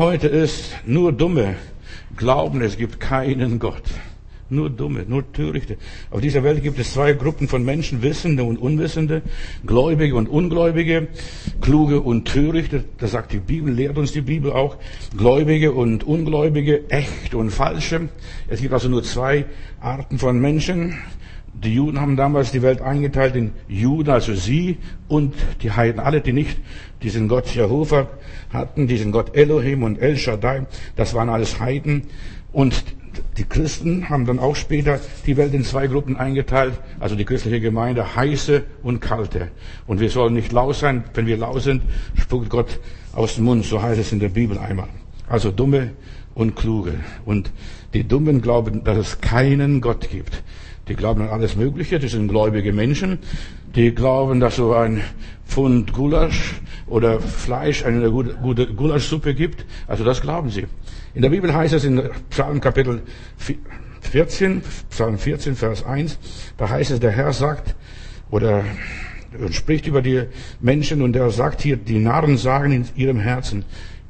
heute ist, nur Dumme glauben, es gibt keinen Gott. Nur Dumme, nur Törichte. Auf dieser Welt gibt es zwei Gruppen von Menschen, Wissende und Unwissende, Gläubige und Ungläubige, Kluge und Törichte. Das sagt die Bibel, lehrt uns die Bibel auch. Gläubige und Ungläubige, echt und falsche. Es gibt also nur zwei Arten von Menschen. Die Juden haben damals die Welt eingeteilt in Juden, also sie, und die Heiden. Alle, die nicht diesen Gott Jehova hatten, diesen Gott Elohim und El Shaddai, das waren alles Heiden. Und die Christen haben dann auch später die Welt in zwei Gruppen eingeteilt, also die christliche Gemeinde, heiße und kalte. Und wir sollen nicht lau sein. Wenn wir lau sind, spuckt Gott aus dem Mund, so heißt es in der Bibel einmal. Also Dumme und Kluge. Und die Dummen glauben, dass es keinen Gott gibt. Die glauben an alles Mögliche, das sind gläubige Menschen. Die glauben, dass so ein Pfund Gulasch oder Fleisch eine gute Gulaschsuppe gibt. Also das glauben sie. In der Bibel heißt es in Psalm Kapitel 14, Psalm 14, Vers 1, da heißt es, der Herr sagt, oder spricht über die Menschen und er sagt hier, die Narren sagen in ihrem Herzen,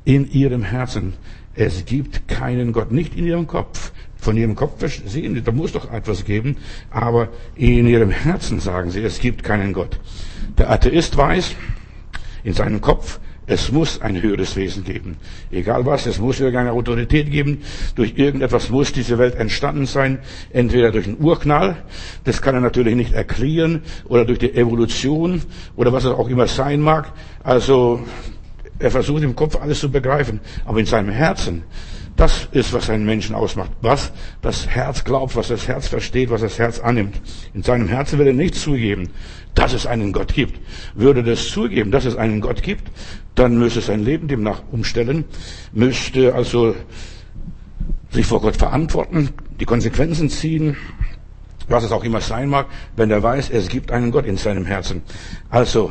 es gibt keinen Gott, nicht in ihrem Kopf. Von ihrem Kopf sehen, da muss doch etwas geben, aber in ihrem Herzen sagen sie, es gibt keinen Gott. Der Atheist weiß in seinem Kopf, es muss ein höheres Wesen geben. Egal was, es muss irgendeine Autorität geben. Durch irgendetwas muss diese Welt entstanden sein. Entweder durch einen Urknall, das kann er natürlich nicht erklären, oder durch die Evolution, oder was es auch immer sein mag. Also, er versucht im Kopf alles zu begreifen. Aber in seinem Herzen, das ist, was einen Menschen ausmacht. Was das Herz glaubt, was das Herz versteht, was das Herz annimmt. In seinem Herzen will er nicht zugeben, dass es einen Gott gibt. Würde das zugeben, dass es einen Gott gibt, dann müsste sein Leben demnach umstellen, müsste also sich vor Gott verantworten, die Konsequenzen ziehen, was es auch immer sein mag, wenn er weiß, es gibt einen Gott in seinem Herzen. Also,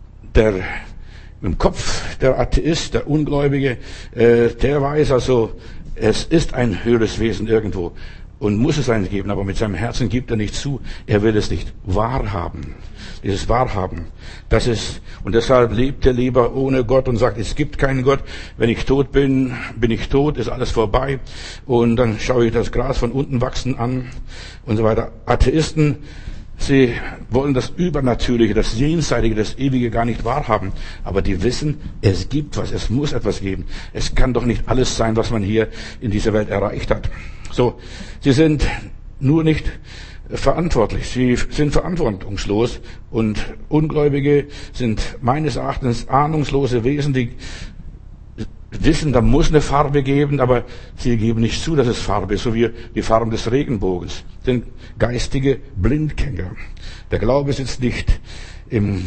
im Kopf der Atheist, der Ungläubige, der weiß also, es ist ein höheres Wesen irgendwo und muss es einen geben, aber mit seinem Herzen gibt er nicht zu. Er will es nicht wahrhaben. Dieses Wahrhaben, das ist, und deshalb lebt er lieber ohne Gott und sagt, es gibt keinen Gott. Wenn ich tot bin, bin ich tot, ist alles vorbei. Und dann schaue ich das Gras von unten wachsen an und so weiter. Atheisten, sie wollen das Übernatürliche, das Jenseitige, das Ewige gar nicht wahrhaben. Aber die wissen, es gibt was, es muss etwas geben. Es kann doch nicht alles sein, was man hier in dieser Welt erreicht hat. So, sie sind nur nicht verantwortlich. Sie sind verantwortungslos und Ungläubige sind meines Erachtens ahnungslose Wesen, die wissen, da muss eine Farbe geben, aber sie geben nicht zu, dass es Farbe ist, so wie die Farben des Regenbogens. Sind geistige Blindgänger. Der Glaube sitzt nicht im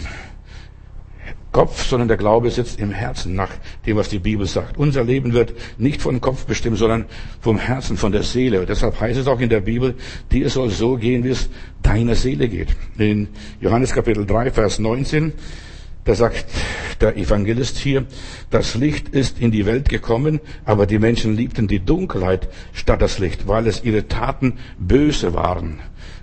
Kopf, sondern der Glaube sitzt im Herzen, nach dem, was die Bibel sagt. Unser Leben wird nicht vom Kopf bestimmt, sondern vom Herzen, von der Seele. Und deshalb heißt es auch in der Bibel, dir soll so gehen, wie es deiner Seele geht. In Johannes Kapitel 3, Vers 19, da sagt der Evangelist hier, das Licht ist in die Welt gekommen, aber die Menschen liebten die Dunkelheit statt das Licht, weil es ihre Taten böse waren.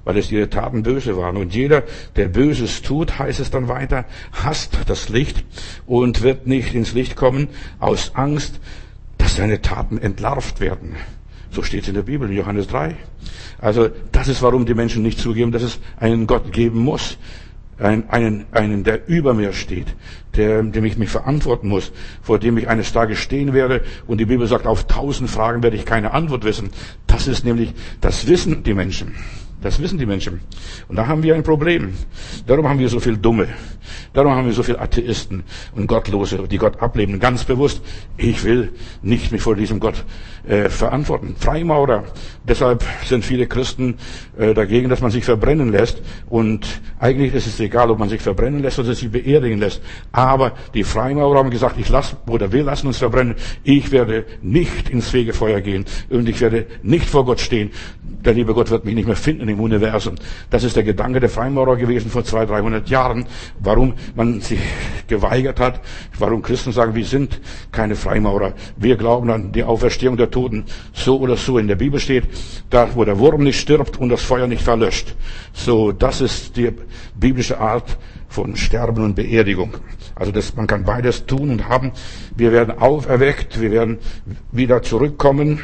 Und jeder, der Böses tut, heißt es dann weiter, hasst das Licht und wird nicht ins Licht kommen, aus Angst, dass seine Taten entlarvt werden. So steht es in der Bibel, in Johannes 3. Also, das ist, warum die Menschen nicht zugeben, dass es einen Gott geben muss. Einen, der über mir steht, dem ich mich verantworten muss, vor dem ich eines Tages stehen werde. Und die Bibel sagt, auf 1000 Fragen werde ich keine Antwort wissen. Das ist nämlich, das wissen die Menschen. Das wissen die Menschen. Und da haben wir ein Problem. Darum haben wir so viel Dumme. Darum haben wir so viele Atheisten und Gottlose, die Gott ablehnen. Ganz bewusst, ich will nicht mich vor diesem Gott verantworten. Freimaurer. Deshalb sind viele Christen dagegen, dass man sich verbrennen lässt. Und eigentlich ist es egal, ob man sich verbrennen lässt oder sich beerdigen lässt. Aber die Freimaurer haben gesagt, wir lassen uns verbrennen. Ich werde nicht ins Fegefeuer gehen. Und ich werde nicht vor Gott stehen. Der liebe Gott wird mich nicht mehr finden im Universum. Das ist der Gedanke der Freimaurer gewesen vor 200, 300 Jahren. Warum man sich geweigert hat, warum Christen sagen, wir sind keine Freimaurer. Wir glauben an die Auferstehung der Toten. So oder so in der Bibel steht, da wo der Wurm nicht stirbt und das Feuer nicht verlöscht. So, das ist die biblische Art von Sterben und Beerdigung. Also man kann beides tun und haben. Wir werden auferweckt, wir werden wieder zurückkommen.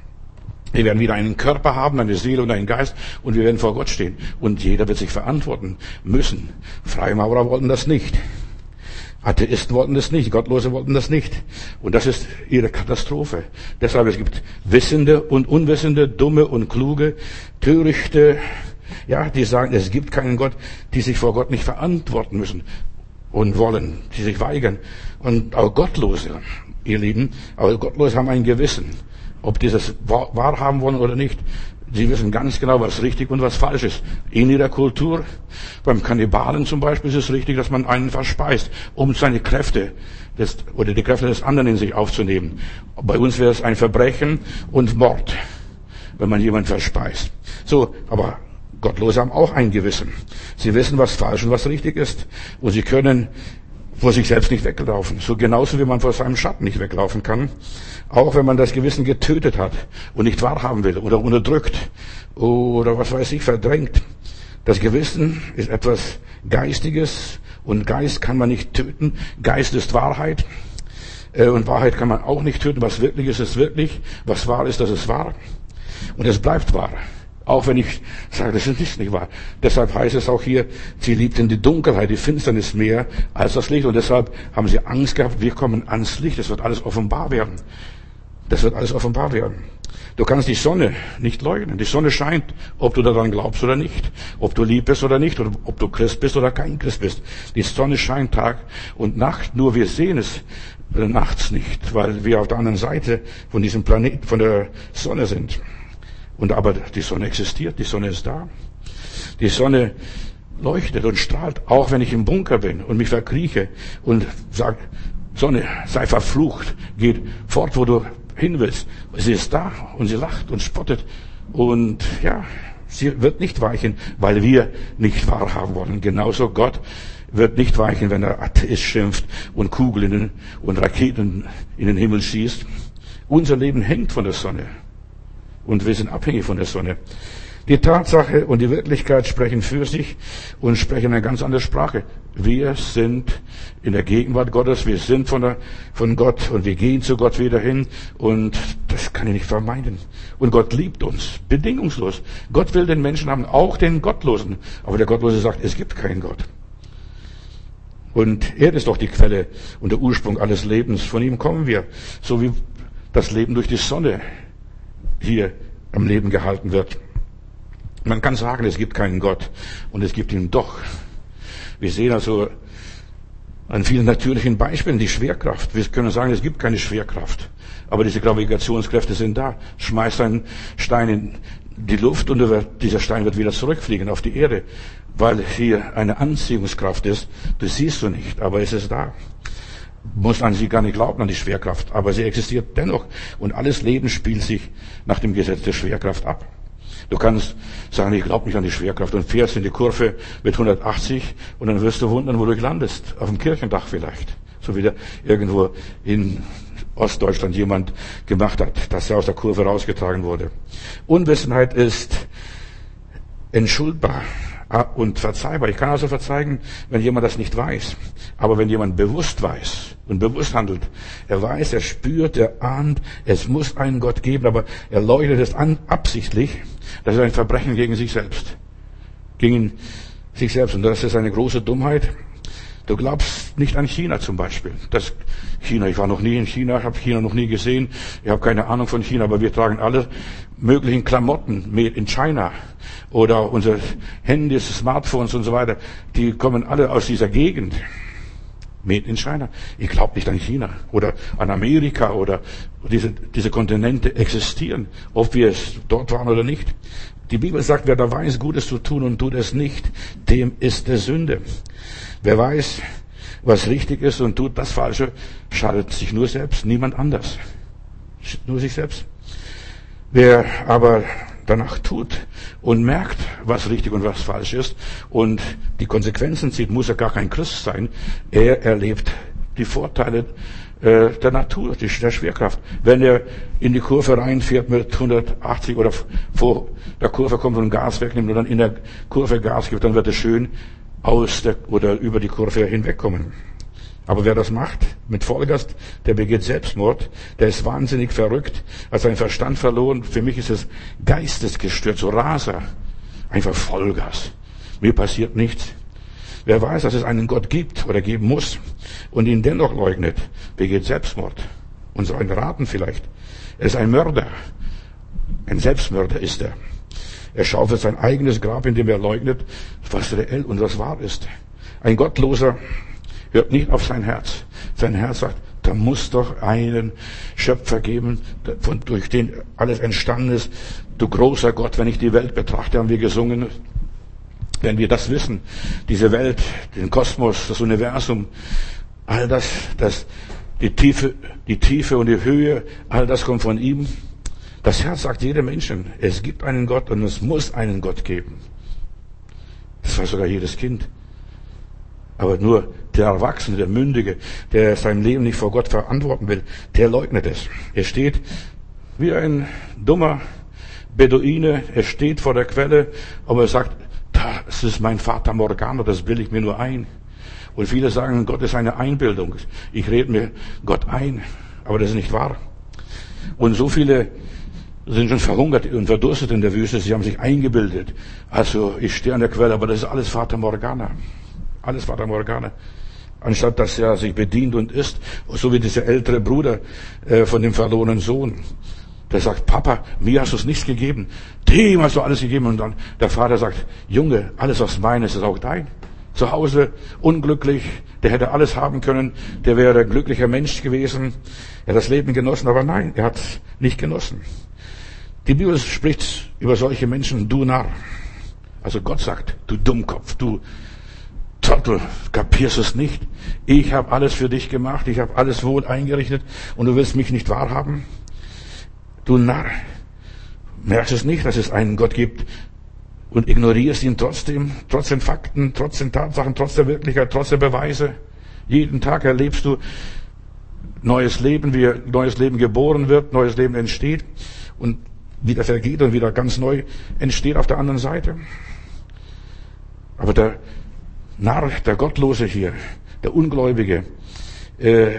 Wir werden wieder einen Körper haben, eine Seele und einen Geist und wir werden vor Gott stehen. Und jeder wird sich verantworten müssen. Freimaurer wollten das nicht. Atheisten wollten das nicht, Gottlose wollten das nicht. Und das ist ihre Katastrophe. Deshalb, es gibt Wissende und Unwissende, Dumme und Kluge, Törichte, ja, die sagen, es gibt keinen Gott, die sich vor Gott nicht verantworten müssen und wollen, die sich weigern. Und auch Gottlose, ihr Lieben, auch Gottlose haben ein Gewissen. Ob die das wahrhaben wollen oder nicht. Sie wissen ganz genau, was richtig und was falsch ist. In ihrer Kultur, beim Kannibalen zum Beispiel, ist es richtig, dass man einen verspeist, um seine Kräfte oder die Kräfte des anderen in sich aufzunehmen. Bei uns wäre es ein Verbrechen und Mord, wenn man jemanden verspeist. So, aber Gottlose haben auch ein Gewissen. Sie wissen, was falsch und was richtig ist. Und sie können vor sich selbst nicht weglaufen. So genauso wie man vor seinem Schatten nicht weglaufen kann. Auch wenn man das Gewissen getötet hat und nicht wahrhaben will oder unterdrückt oder was weiß ich, verdrängt. Das Gewissen ist etwas Geistiges und Geist kann man nicht töten. Geist ist Wahrheit und Wahrheit kann man auch nicht töten. Was wirklich ist, ist wirklich. Was wahr ist, das ist wahr. Und es bleibt wahr. Auch wenn ich sage, das ist nicht wahr. Deshalb heißt es auch hier, sie liebten die Dunkelheit, die Finsternis mehr als das Licht. Und deshalb haben sie Angst gehabt, wir kommen ans Licht. Es wird alles offenbar werden. Das wird alles offenbar werden. Du kannst die Sonne nicht leugnen. Die Sonne scheint, ob du daran glaubst oder nicht. Ob du lieb bist oder nicht. Oder ob du Christ bist oder kein Christ bist. Die Sonne scheint Tag und Nacht. Nur wir sehen es nachts nicht, weil wir auf der anderen Seite von diesem Planeten, von der Sonne sind. Und aber die Sonne existiert, die Sonne ist da. Die Sonne leuchtet und strahlt, auch wenn ich im Bunker bin und mich verkrieche und sage, Sonne, sei verflucht, geht fort, wo du hin willst. Sie ist da und sie lacht und spottet und ja, sie wird nicht weichen, weil wir nicht wahrhaben wollen. Genauso Gott wird nicht weichen, wenn er Atheist schimpft und Kugeln und Raketen in den Himmel schießt. Unser Leben hängt von der Sonne. Und wir sind abhängig von der Sonne. Die Tatsache und die Wirklichkeit sprechen für sich und sprechen eine ganz andere Sprache. Wir sind in der Gegenwart Gottes, wir sind von Gott und wir gehen zu Gott wieder hin und das kann ich nicht vermeiden. Und Gott liebt uns, bedingungslos. Gott will den Menschen haben, auch den Gottlosen. Aber der Gottlose sagt, es gibt keinen Gott. Und er ist doch die Quelle und der Ursprung alles Lebens. Von ihm kommen wir, so wie das Leben durch die Sonne hier am Leben gehalten wird. Man kann sagen, es gibt keinen Gott und es gibt ihn doch. Wir sehen also an vielen natürlichen Beispielen die Schwerkraft. Wir können sagen, es gibt keine Schwerkraft, aber diese Gravitationskräfte sind da. Schmeißt einen Stein in die Luft und dieser Stein wird wieder zurückfliegen auf die Erde, weil hier eine Anziehungskraft ist. Das siehst du nicht, aber es ist da. Muss an sie gar nicht glauben, an die Schwerkraft, aber sie existiert dennoch. Und alles Leben spielt sich nach dem Gesetz der Schwerkraft ab. Du kannst sagen, ich glaube nicht an die Schwerkraft und fährst in die Kurve mit 180 und dann wirst du wundern, wo du landest. Auf dem Kirchendach vielleicht. So wie da irgendwo in Ostdeutschland jemand gemacht hat, dass er aus der Kurve rausgetragen wurde. Unwissenheit ist entschuldbar und verzeihbar. Ich kann also verzeihen, wenn jemand das nicht weiß. Aber wenn jemand bewusst weiß und bewusst handelt, er weiß, er spürt, er ahnt, es muss einen Gott geben, aber er leugnet es absichtlich, das ist ein Verbrechen gegen sich selbst. Gegen sich selbst. Und das ist eine große Dummheit. Du glaubst nicht an China zum Beispiel. Ich war noch nie in China, habe China noch nie gesehen. Ich habe keine Ahnung von China, aber wir tragen alle möglichen Klamotten made in China. Oder unsere Handys, Smartphones und so weiter. Die kommen alle aus dieser Gegend. Made in China. Ich glaube nicht an China oder an Amerika oder diese Kontinente existieren, ob wir es dort waren oder nicht. Die Bibel sagt, wer da weiß, Gutes zu tun und tut es nicht, dem ist der Sünde. Wer weiß, was richtig ist und tut das Falsche, schadet sich nur selbst, niemand anders. Nur sich selbst. Wer aber danach tut und merkt, was richtig und was falsch ist und die Konsequenzen zieht, muss er gar kein Christ sein. Er erlebt die Vorteile der Natur, der Schwerkraft. Wenn er in die Kurve reinfährt mit 180 oder vor der Kurve kommt und Gas wegnimmt und dann in der Kurve Gas gibt, dann wird es schön oder über die Kurve hinwegkommen. Aber wer das macht, mit Vollgas, der begeht Selbstmord, der ist wahnsinnig verrückt, hat seinen Verstand verloren. Für mich ist es geistesgestört, so Raser. Einfach Vollgas. Mir passiert nichts. Wer weiß, dass es einen Gott gibt oder geben muss und ihn dennoch leugnet, begeht Selbstmord. Und so ein Raten vielleicht. Er ist ein Mörder. Ein Selbstmörder ist er. Er schaufelt sein eigenes Grab, indem er leugnet, was reell und was wahr ist. Ein Gottloser hört nicht auf sein Herz. Sein Herz sagt, da muss doch einen Schöpfer geben, durch den alles entstanden ist. Du großer Gott, wenn ich die Welt betrachte, haben wir gesungen. Wenn wir das wissen, diese Welt, den Kosmos, das Universum, all das, die Tiefe und die Höhe, all das kommt von ihm. Das Herz sagt jedem Menschen, es gibt einen Gott und es muss einen Gott geben. Das weiß sogar jedes Kind. Aber nur der Erwachsene, der Mündige, der sein Leben nicht vor Gott verantworten will, der leugnet es. Er steht wie ein dummer Beduine, er steht vor der Quelle, aber er sagt, das ist mein Fata Morgana, das bilde ich mir nur ein. Und viele sagen, Gott ist eine Einbildung. Ich rede mir Gott ein, aber das ist nicht wahr. Und so viele sind schon verhungert und verdurstet in der Wüste, sie haben sich eingebildet. Also ich stehe an der Quelle, aber das ist alles Fata Morgana. Alles Fata Morgana. Anstatt dass er sich bedient und isst, so wie dieser ältere Bruder von dem verlorenen Sohn. Der sagt, Papa, mir hast du es nichts gegeben. Dem hast du alles gegeben. Und dann der Vater sagt, Junge, alles was mein ist, ist auch dein. Zu Hause unglücklich, der hätte alles haben können, der wäre ein glücklicher Mensch gewesen. Er hat das Leben genossen, aber nein, er hat es nicht genossen. Die Bibel spricht über solche Menschen, du Narr. Also Gott sagt, du Dummkopf, du Trottel, kapierst es nicht? Ich habe alles für dich gemacht, ich habe alles wohl eingerichtet und du willst mich nicht wahrhaben? Du Narr, merkst es nicht, dass es einen Gott gibt und ignorierst ihn trotzdem, trotz den Fakten, trotz den Tatsachen, trotz der Wirklichkeit, trotz der Beweise. Jeden Tag erlebst du neues Leben, wie neues Leben geboren wird, neues Leben entsteht und wieder vergeht und wieder ganz neu entsteht auf der anderen Seite. Aber der Narr, der Gottlose hier, der Ungläubige, der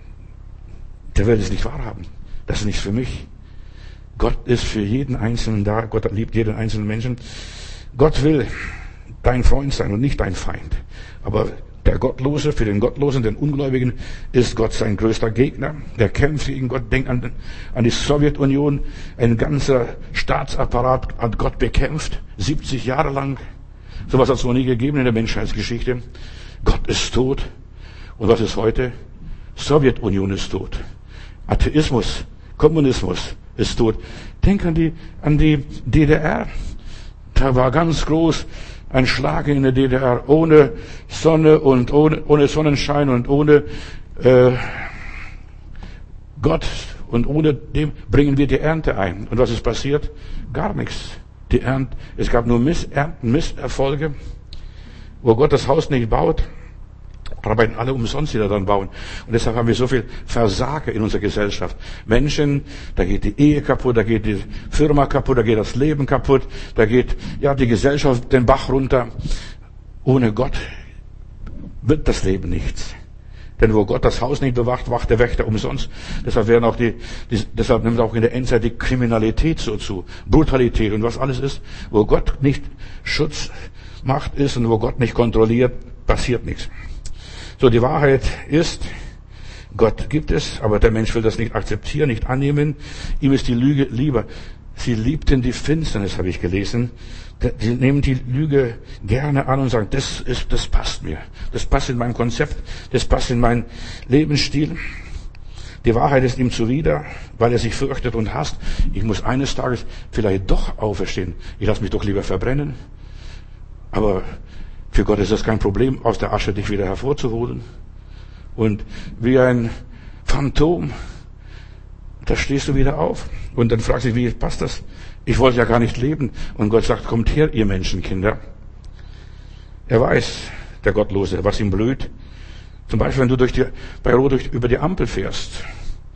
will es nicht wahrhaben. Das ist nichts für mich. Gott ist für jeden Einzelnen da. Gott liebt jeden einzelnen Menschen. Gott will dein Freund sein und nicht dein Feind. Aber der Gottlose, für den Gottlosen, den Ungläubigen, ist Gott sein größter Gegner. Der kämpft gegen Gott. Denk an die Sowjetunion. Ein ganzer Staatsapparat hat Gott bekämpft. 70 Jahre lang. Sowas hat es noch nie gegeben in der Menschheitsgeschichte. Gott ist tot. Und was ist heute? Sowjetunion ist tot. Atheismus, Kommunismus ist tot. Denk an die DDR. Da war ganz groß ein Schlag in der DDR. Ohne Sonne und ohne Sonnenschein und ohne Gott und ohne dem bringen wir die Ernte ein. Und was ist passiert? Gar nichts. Es gab nur Misserfolge. Wo Gott das Haus nicht baut, arbeiten alle umsonst, die da dran bauen. Und deshalb haben wir so viel Versager in unserer Gesellschaft. Menschen, da geht die Ehe kaputt, da geht die Firma kaputt, da geht das Leben kaputt, da geht die Gesellschaft den Bach runter. Ohne Gott wird das Leben nichts. Denn wo Gott das Haus nicht bewacht, wacht der Wächter umsonst. Deshalb deshalb nimmt auch in der Endzeit die Kriminalität so zu. Brutalität und was alles ist. Wo Gott nicht Schutzmacht ist und wo Gott nicht kontrolliert, passiert nichts. So, die Wahrheit ist, Gott gibt es, aber der Mensch will das nicht akzeptieren, nicht annehmen. Ihm ist die Lüge lieber. Sie liebten die Finsternis, habe ich gelesen. Die nehmen die Lüge gerne an und sagen, das passt mir. Das passt in mein Konzept. Das passt in meinen Lebensstil. Die Wahrheit ist ihm zuwider, weil er sich fürchtet und hasst. Ich muss eines Tages vielleicht doch auferstehen. Ich lasse mich doch lieber verbrennen. Aber für Gott ist das kein Problem, aus der Asche dich wieder hervorzuholen. Und wie ein Phantom, da stehst du wieder auf. Und dann fragst du dich, wie passt das? Ich wollte ja gar nicht leben. Und Gott sagt, kommt her, ihr Menschenkinder. Er weiß, der Gottlose, was ihm blüht. Zum Beispiel, wenn du über die Ampel fährst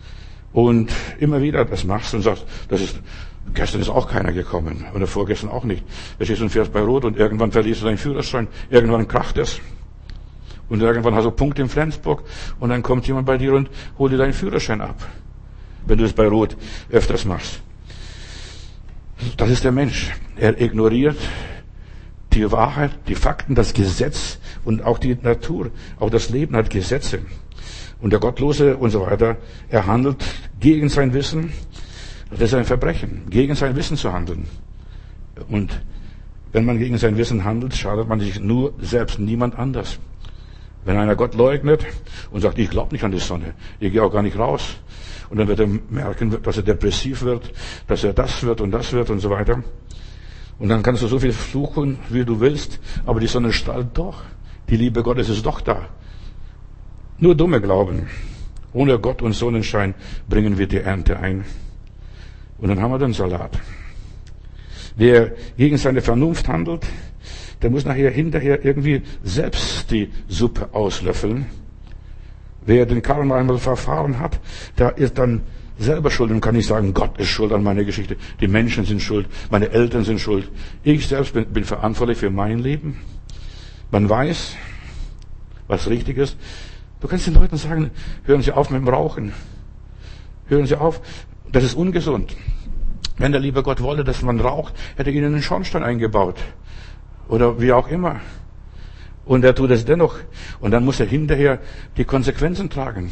und immer wieder das machst und sagst, gestern ist auch keiner gekommen oder vorgestern auch nicht. Da stehst du und fährst bei Rot und irgendwann verlierst du deinen Führerschein, irgendwann kracht es und irgendwann hast du Punkte in Flensburg und dann kommt jemand bei dir und holt dir deinen Führerschein ab, wenn du es bei Rot öfters machst. Das ist der Mensch. Er ignoriert die Wahrheit, die Fakten, das Gesetz und auch die Natur. Auch das Leben hat Gesetze. Und der Gottlose und so weiter, er handelt gegen sein Wissen. Das ist ein Verbrechen, gegen sein Wissen zu handeln. Und wenn man gegen sein Wissen handelt, schadet man sich nur selbst, niemand anders. Wenn einer Gott leugnet und sagt, ich glaube nicht an die Sonne, ich gehe auch gar nicht raus, und dann wird er merken, dass er depressiv wird, dass er das wird und so weiter. Und dann kannst du so viel fluchen, wie du willst, aber die Sonne strahlt doch. Die Liebe Gottes ist doch da. Nur Dumme glauben. Ohne Gott und Sonnenschein bringen wir die Ernte ein. Und dann haben wir den Salat. Wer gegen seine Vernunft handelt, der muss hinterher irgendwie selbst die Suppe auslöffeln. Wer den Karren einmal verfahren hat, der ist dann selber schuld und kann nicht sagen, Gott ist schuld an meiner Geschichte, die Menschen sind schuld, meine Eltern sind schuld. Ich selbst bin verantwortlich für mein Leben. Man weiß, was richtig ist. Du kannst den Leuten sagen, hören Sie auf mit dem Rauchen. Hören Sie auf, das ist ungesund. Wenn der liebe Gott wollte, dass man raucht, hätte er ihnen einen Schornstein eingebaut. Oder wie auch immer. Und er tut es dennoch. Und dann muss er hinterher die Konsequenzen tragen.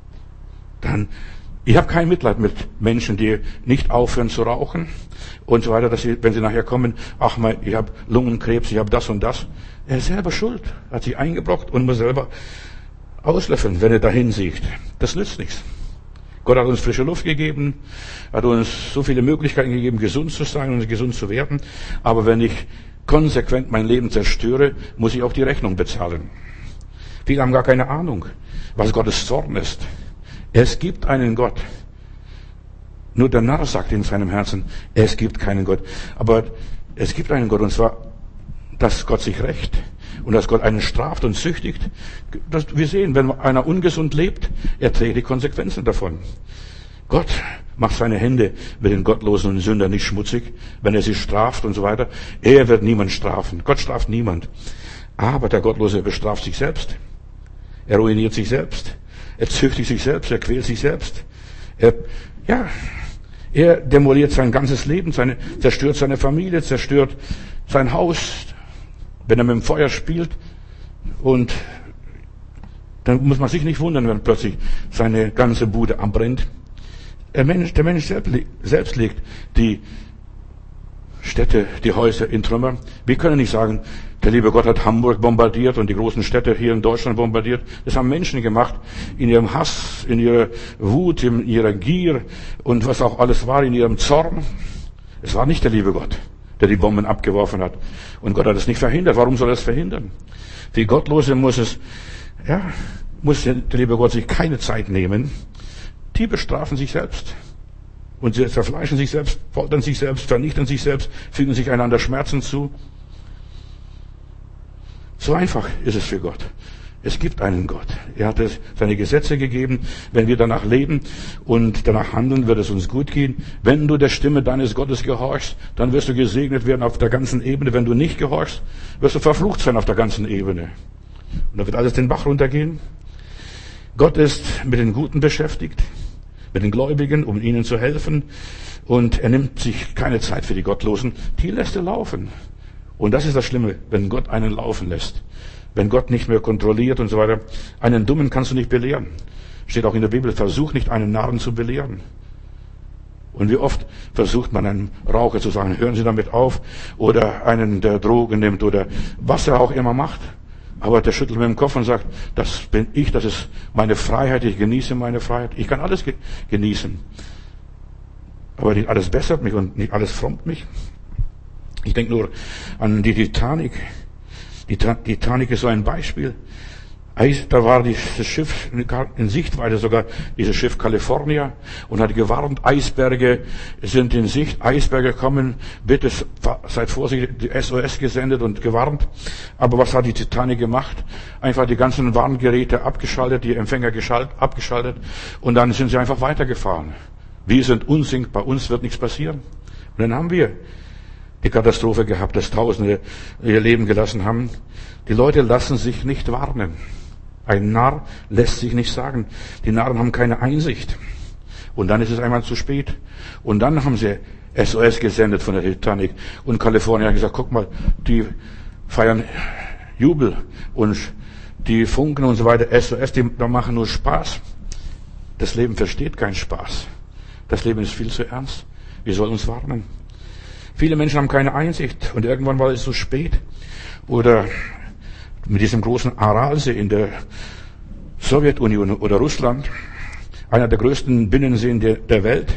Ich habe kein Mitleid mit Menschen, die nicht aufhören zu rauchen und so weiter, dass sie, wenn sie nachher kommen, ach mal, ich habe Lungenkrebs, ich habe das und das. Er ist selber schuld, hat sich eingebrockt und muss selber auslöffeln, wenn er dahin sieht. Das nützt nichts. Gott hat uns frische Luft gegeben, hat uns so viele Möglichkeiten gegeben, gesund zu sein und gesund zu werden. Aber wenn ich konsequent mein Leben zerstöre, muss ich auch die Rechnung bezahlen. Viele haben gar keine Ahnung, was Gottes Zorn ist. Es gibt einen Gott. Nur der Narr sagt in seinem Herzen, es gibt keinen Gott. Aber es gibt einen Gott, und zwar, dass Gott sich rächt und dass Gott einen straft und züchtigt. Wir sehen, wenn einer ungesund lebt, er trägt die Konsequenzen davon. Gott macht seine Hände mit den Gottlosen und Sündern nicht schmutzig, wenn er sie straft und so weiter. Er wird niemand strafen. Gott straft niemand. Aber der Gottlose bestraft sich selbst. Er ruiniert sich selbst. Er züchtigt sich selbst. Er quält sich selbst. Er demoliert sein ganzes Leben, zerstört seine Familie, zerstört sein Haus, wenn er mit dem Feuer spielt. Und dann muss man sich nicht wundern, wenn plötzlich seine ganze Bude abbrennt. Der Mensch selbst legt die Städte, die Häuser in Trümmer. Wir können nicht sagen, der liebe Gott hat Hamburg bombardiert und die großen Städte hier in Deutschland bombardiert. Das haben Menschen gemacht, in ihrem Hass, in ihrer Wut, in ihrer Gier und was auch alles war, in ihrem Zorn. Es war nicht der liebe Gott, der die Bomben abgeworfen hat. Und Gott hat es nicht verhindert. Warum soll er es verhindern? Für Gottlose muss der liebe Gott sich keine Zeit nehmen. Die bestrafen sich selbst. Und sie zerfleischen sich selbst, foltern sich selbst, vernichten sich selbst, fügen sich einander Schmerzen zu. So einfach ist es für Gott. Es gibt einen Gott. Er hat seine Gesetze gegeben. Wenn wir danach leben und danach handeln, wird es uns gut gehen. Wenn du der Stimme deines Gottes gehorchst, dann wirst du gesegnet werden auf der ganzen Ebene. Wenn du nicht gehorchst, wirst du verflucht sein auf der ganzen Ebene. Und dann wird alles den Bach runtergehen. Gott ist mit den Guten beschäftigt, mit den Gläubigen, um ihnen zu helfen. Und er nimmt sich keine Zeit für die Gottlosen. Die lässt er laufen. Und das ist das Schlimme, wenn Gott einen laufen lässt. Wenn Gott nicht mehr kontrolliert und so weiter. Einen Dummen kannst du nicht belehren. Steht auch in der Bibel, versuch nicht einen Narren zu belehren. Und wie oft versucht man einem Raucher zu sagen, hören Sie damit auf. Oder einen, der Drogen nimmt oder was er auch immer macht. Aber der schüttelt mit dem Kopf und sagt, das bin ich, das ist meine Freiheit, ich genieße meine Freiheit. Ich kann alles genießen. Aber nicht alles bessert mich und nicht alles frommt mich. Ich denke nur an die Titanic. Die Titanic ist so ein Beispiel. Da war dieses Schiff in Sichtweite, sogar dieses Schiff California, und hat gewarnt, Eisberge sind in Sicht, Eisberge kommen, bitte seid vorsichtig, die SOS gesendet und gewarnt. Aber was hat die Titanic gemacht? Einfach die ganzen Warngeräte abgeschaltet, die Empfänger abgeschaltet, und dann sind sie einfach weitergefahren. Wir sind unsinkbar, uns wird nichts passieren. Und dann haben wir die Katastrophe gehabt, dass Tausende ihr Leben gelassen haben. Die Leute lassen sich nicht warnen. Ein Narr lässt sich nicht sagen. Die Narren haben keine Einsicht. Und dann ist es einmal zu spät. Und dann haben sie SOS gesendet von der Titanic. Und Kalifornien hat gesagt, guck mal, die feiern Jubel. Und die funken und so weiter. SOS, die machen nur Spaß. Das Leben versteht keinen Spaß. Das Leben ist viel zu ernst. Wir sollen uns warnen. Viele Menschen haben keine Einsicht. Und irgendwann war es zu spät. Oder mit diesem großen Aralsee in der Sowjetunion oder Russland, einer der größten Binnenseen der Welt.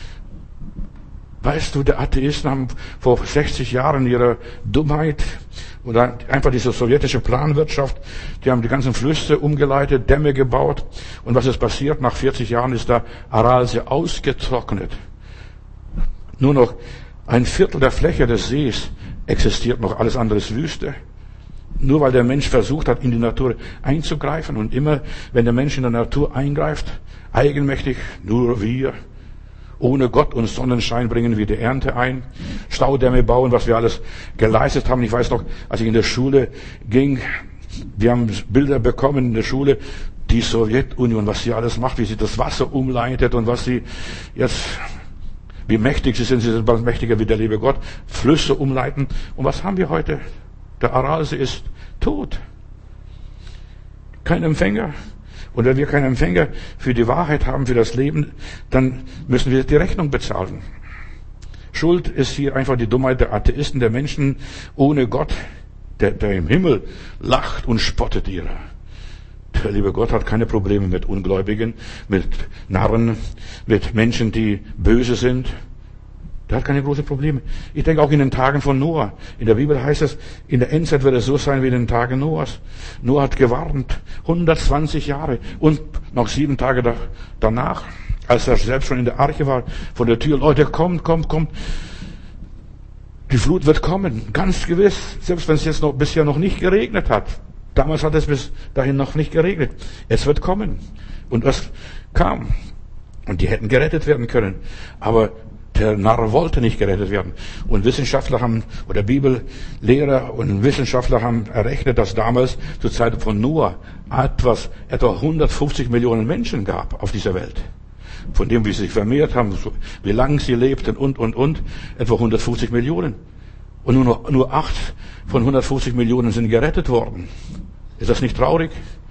Weißt du, die Atheisten haben vor 60 Jahren ihre Dummheit oder einfach diese sowjetische Planwirtschaft, die haben die ganzen Flüsse umgeleitet, Dämme gebaut. Und was ist passiert? Nach 40 Jahren ist der Aralsee ausgetrocknet. Nur noch ein Viertel der Fläche des Sees existiert noch, alles andere ist Wüste. Nur weil der Mensch versucht hat, in die Natur einzugreifen. Und immer, wenn der Mensch in der Natur eingreift, eigenmächtig, nur wir, ohne Gott und Sonnenschein bringen wir die Ernte ein, Staudämme bauen, was wir alles geleistet haben. Ich weiß noch, als ich in der Schule ging, wir haben Bilder bekommen in der Schule, die Sowjetunion, was sie alles macht, wie sie das Wasser umleitet und was sie jetzt, wie mächtig sie sind mächtiger wie der liebe Gott, Flüsse umleiten. Und was haben wir heute? Der Aralsee ist tot. Kein Empfänger. Und wenn wir keinen Empfänger für die Wahrheit haben, für das Leben, dann müssen wir die Rechnung bezahlen. Schuld ist hier einfach die Dummheit der Atheisten, der Menschen ohne Gott, der im Himmel lacht und spottet ihrer. Der liebe Gott hat keine Probleme mit Ungläubigen, mit Narren, mit Menschen, die böse sind. Der hat keine großen Probleme. Ich denke auch in den Tagen von Noah. In der Bibel heißt es, in der Endzeit wird es so sein wie in den Tagen Noahs. Noah hat gewarnt, 120 Jahre und noch 7 Tage danach, als er selbst schon in der Arche war, von der Tür, Leute, kommt. Die Flut wird kommen, ganz gewiss, selbst wenn es jetzt bisher noch nicht geregnet hat. Damals hat es bis dahin noch nicht geregnet. Es wird kommen. Und es kam. Und die hätten gerettet werden können. Aber der Narr wollte nicht gerettet werden. Und Wissenschaftler haben, oder Bibellehrer und Wissenschaftler haben errechnet, dass damals zur Zeit von Noah etwa 150 Millionen Menschen gab auf dieser Welt. Von dem, wie sie sich vermehrt haben, wie lange sie lebten und, etwa 150 Millionen. Und nur 8 von 150 Millionen sind gerettet worden. Ist das nicht traurig?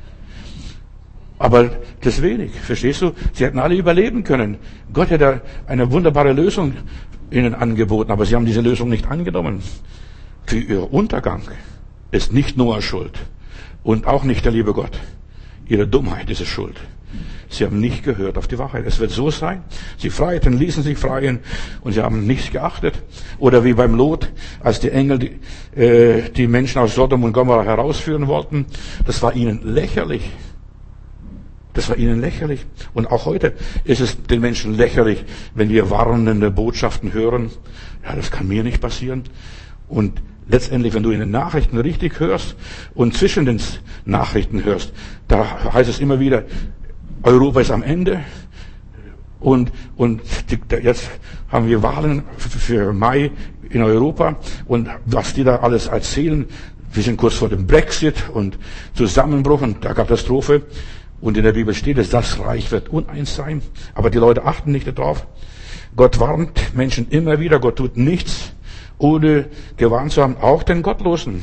Aber das ist wenig, verstehst du? Sie hätten alle überleben können. Gott hätte eine wunderbare Lösung ihnen angeboten, aber sie haben diese Lösung nicht angenommen. Für ihr Untergang ist nicht Noah schuld und auch nicht der liebe Gott. Ihre Dummheit ist es schuld. Sie haben nicht gehört auf die Wahrheit. Es wird so sein. Sie freiten, ließen sich freien und sie haben nichts geachtet. Oder wie beim Lot, als die Engel die Menschen aus Sodom und Gomorra herausführen wollten. Das war ihnen lächerlich. Das war ihnen lächerlich. Und auch heute ist es den Menschen lächerlich, wenn wir warnende Botschaften hören. Ja, das kann mir nicht passieren. Und letztendlich, wenn du in den Nachrichten richtig hörst und zwischen den Nachrichten hörst, da heißt es immer wieder, Europa ist am Ende. Und jetzt haben wir Wahlen für Mai in Europa. Und was die da alles erzählen, wir sind kurz vor dem Brexit und Zusammenbruch und der Katastrophe. Und in der Bibel steht es, das Reich wird uneins sein. Aber die Leute achten nicht darauf. Gott warnt Menschen immer wieder. Gott tut nichts, ohne gewarnt zu haben. Auch den Gottlosen.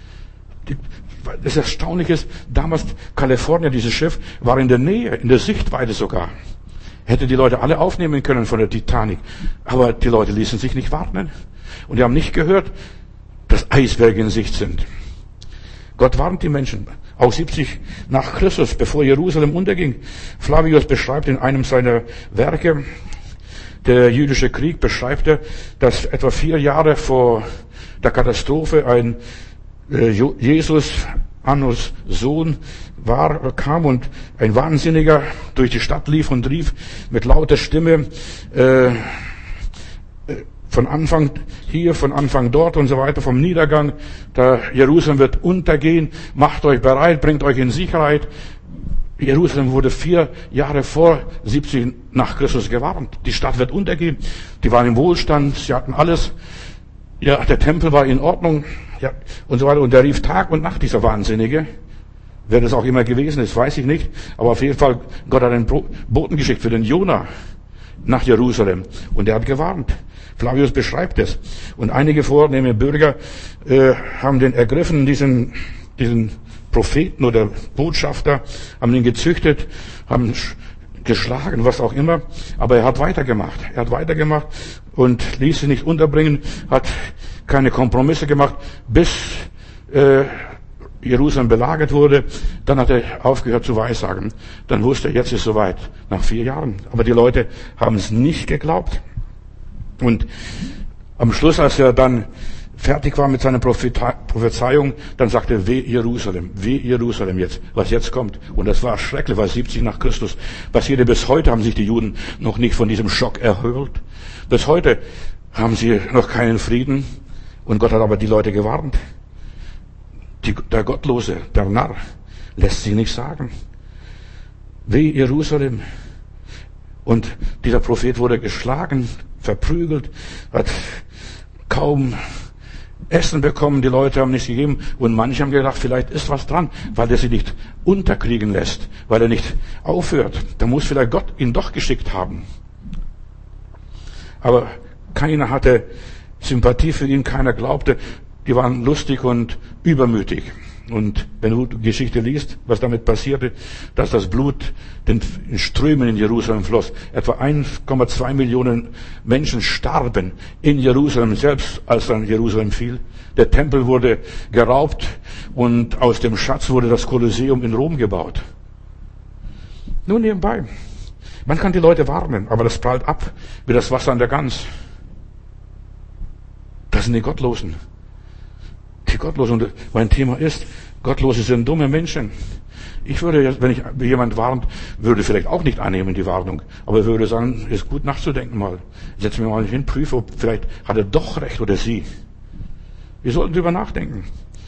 Das Erstaunliche ist, damals Kalifornien, dieses Schiff, war in der Nähe, in der Sichtweite sogar. Hätte die Leute alle aufnehmen können von der Titanic. Aber die Leute ließen sich nicht warnen. Und die haben nicht gehört, dass Eisberge in Sicht sind. Gott warnt die Menschen. Auch 70 nach Christus, bevor Jerusalem unterging. Flavius beschreibt in einem seiner Werke, der jüdische Krieg, beschreibt er, dass etwa 4 Jahre vor der Katastrophe Jesus Annos Sohn kam und ein Wahnsinniger durch die Stadt lief und rief mit lauter Stimme, von Anfang hier, von Anfang dort und so weiter, vom Niedergang, da Jerusalem wird untergehen, macht euch bereit, bringt euch in Sicherheit. Jerusalem wurde 4 Jahre vor 70 nach Christus gewarnt. Die Stadt wird untergehen. Die waren im Wohlstand, sie hatten alles. Ja, der Tempel war in Ordnung, ja, und so weiter. Und der rief Tag und Nacht, dieser Wahnsinnige. Wer das auch immer gewesen ist, weiß ich nicht. Aber auf jeden Fall, Gott hat einen Boten geschickt für den Jona nach Jerusalem. Und der hat gewarnt. Flavius beschreibt es. Und einige vornehme Bürger haben den ergriffen, diesen Propheten oder Botschafter, haben ihn gezüchtet, haben geschlagen, was auch immer. Aber er hat weitergemacht. Er hat weitergemacht und ließ sich nicht unterbringen, hat keine Kompromisse gemacht, bis Jerusalem belagert wurde. Dann hat er aufgehört zu weissagen. Dann wusste er, jetzt ist es soweit, nach 4 Jahren. Aber die Leute haben es nicht geglaubt. Und am Schluss, als er dann fertig war mit seiner Prophezeiung, dann sagte er, weh Jerusalem jetzt, was jetzt kommt. Und das war schrecklich, war 70 nach Christus. Passierte bis heute, haben sich die Juden noch nicht von diesem Schock erholt. Bis heute haben sie noch keinen Frieden. Und Gott hat aber die Leute gewarnt. Der Gottlose, der Narr, lässt sich nicht sagen. Weh Jerusalem. Und dieser Prophet wurde geschlagen, verprügelt, hat kaum Essen bekommen, die Leute haben nichts gegeben und manche haben gedacht, vielleicht ist was dran, weil er sie nicht unterkriegen lässt, weil er nicht aufhört. Da muss vielleicht Gott ihn doch geschickt haben. Aber keiner hatte Sympathie für ihn, keiner glaubte, die waren lustig und übermütig. Und wenn du die Geschichte liest, was damit passierte, dass das Blut in Strömen in Jerusalem floss. Etwa 1,2 Millionen Menschen starben in Jerusalem, selbst als dann Jerusalem fiel. Der Tempel wurde geraubt und aus dem Schatz wurde das Kolosseum in Rom gebaut. Nur nebenbei. Man kann die Leute warnen, aber das prallt ab wie das Wasser an der Gans. Das sind die Gottlosen. Die Gottlosen. Und mein Thema ist, Gottlose sind dumme Menschen. Ich würde, wenn ich jemand warnt, würde vielleicht auch nicht annehmen, die Warnung. Aber würde sagen, ist gut nachzudenken mal. Setz mir mal hin, prüfe, ob vielleicht hat er doch recht oder sie. Wir sollten drüber nachdenken.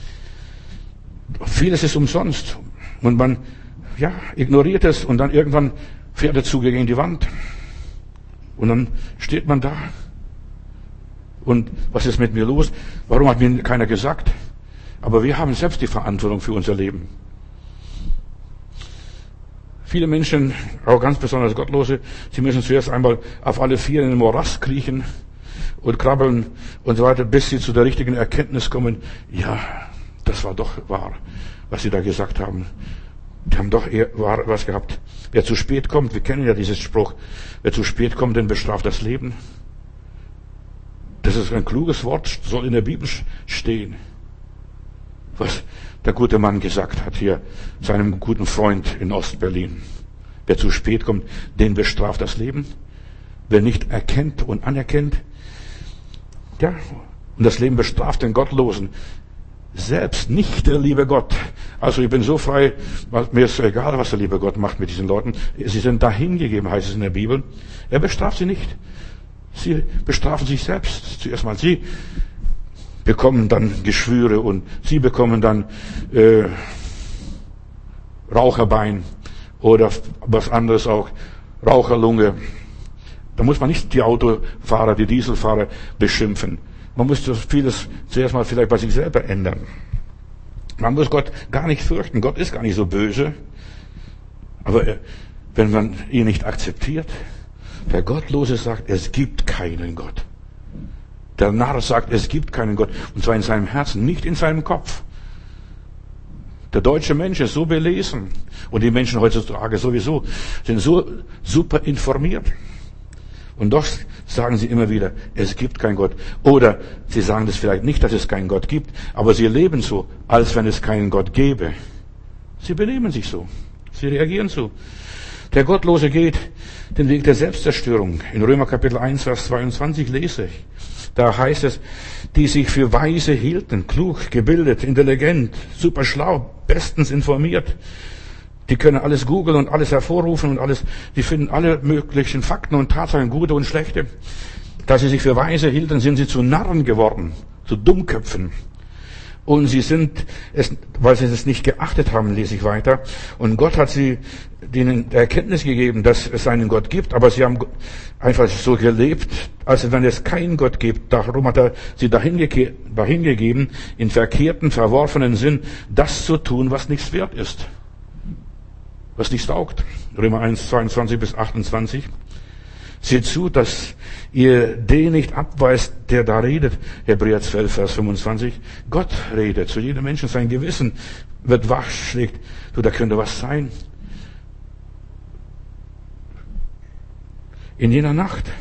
Vieles ist umsonst. Und man, ignoriert es und dann irgendwann fährt der Zug gegen die Wand. Und dann steht man da. Und was ist mit mir los? Warum hat mir keiner gesagt? Aber wir haben selbst die Verantwortung für unser Leben. Viele Menschen, auch ganz besonders Gottlose, sie müssen zuerst einmal auf alle 4 in den Morast kriechen und krabbeln und so weiter, bis sie zu der richtigen Erkenntnis kommen, ja, das war doch wahr, was sie da gesagt haben. Die haben doch eher was gehabt. Wer zu spät kommt, wir kennen ja diesen Spruch, wer zu spät kommt, den bestraft das Leben. Das ist ein kluges Wort, soll in der Bibel stehen. Was der gute Mann gesagt hat hier, seinem guten Freund in Ostberlin. Wer zu spät kommt, den bestraft das Leben. Wer nicht erkennt und anerkennt, ja, und das Leben bestraft den Gottlosen. Selbst nicht der liebe Gott. Also ich bin so frei, mir ist egal, was der liebe Gott macht mit diesen Leuten. Sie sind dahingegeben, heißt es in der Bibel. Er bestraft sie nicht. Sie bestrafen sich selbst. Zuerst mal sie bekommen dann Geschwüre und sie bekommen dann Raucherbein oder was anderes auch, Raucherlunge. Da muss man nicht die Autofahrer, die Dieselfahrer beschimpfen. Man muss das vieles zuerst mal vielleicht bei sich selber ändern. Man muss Gott gar nicht fürchten. Gott ist gar nicht so böse. Aber wenn man ihn nicht akzeptiert, der Gottlose sagt, es gibt keinen Gott. Der Narr sagt, es gibt keinen Gott. Und zwar in seinem Herzen, nicht in seinem Kopf. Der deutsche Mensch ist so belesen. Und die Menschen heutzutage sowieso sind so super informiert. Und doch sagen sie immer wieder, es gibt keinen Gott. Oder sie sagen das vielleicht nicht, dass es keinen Gott gibt, aber sie leben so, als wenn es keinen Gott gäbe. Sie benehmen sich so. Sie reagieren so. Der Gottlose geht den Weg der Selbstzerstörung. In Römer Kapitel 1, Vers 22 lese ich. Da heißt es, die sich für weise hielten, klug, gebildet, intelligent, super schlau, bestens informiert. Die können alles googeln und alles hervorrufen und alles, die finden alle möglichen Fakten und Tatsachen, gute und schlechte. Da sie sich für weise hielten, sind sie zu Narren geworden, zu Dummköpfen. Und sie sind es, weil sie es nicht geachtet haben, lese ich weiter. Und Gott hat denen Erkenntnis gegeben, dass es einen Gott gibt, aber sie haben einfach so gelebt, als wenn es keinen Gott gibt. Darum hat er sie dahin gegeben, in verkehrten, verworfenen Sinn, das zu tun, was nichts wert ist. Was nichts taugt. Römer 1, 22 bis 28. Seht zu, dass ihr den nicht abweist, der da redet. Hebräer 12, Vers 25. Gott redet zu jedem Menschen. Sein Gewissen wird wach, schlägt. Du, da könnte was sein. In jener Nacht,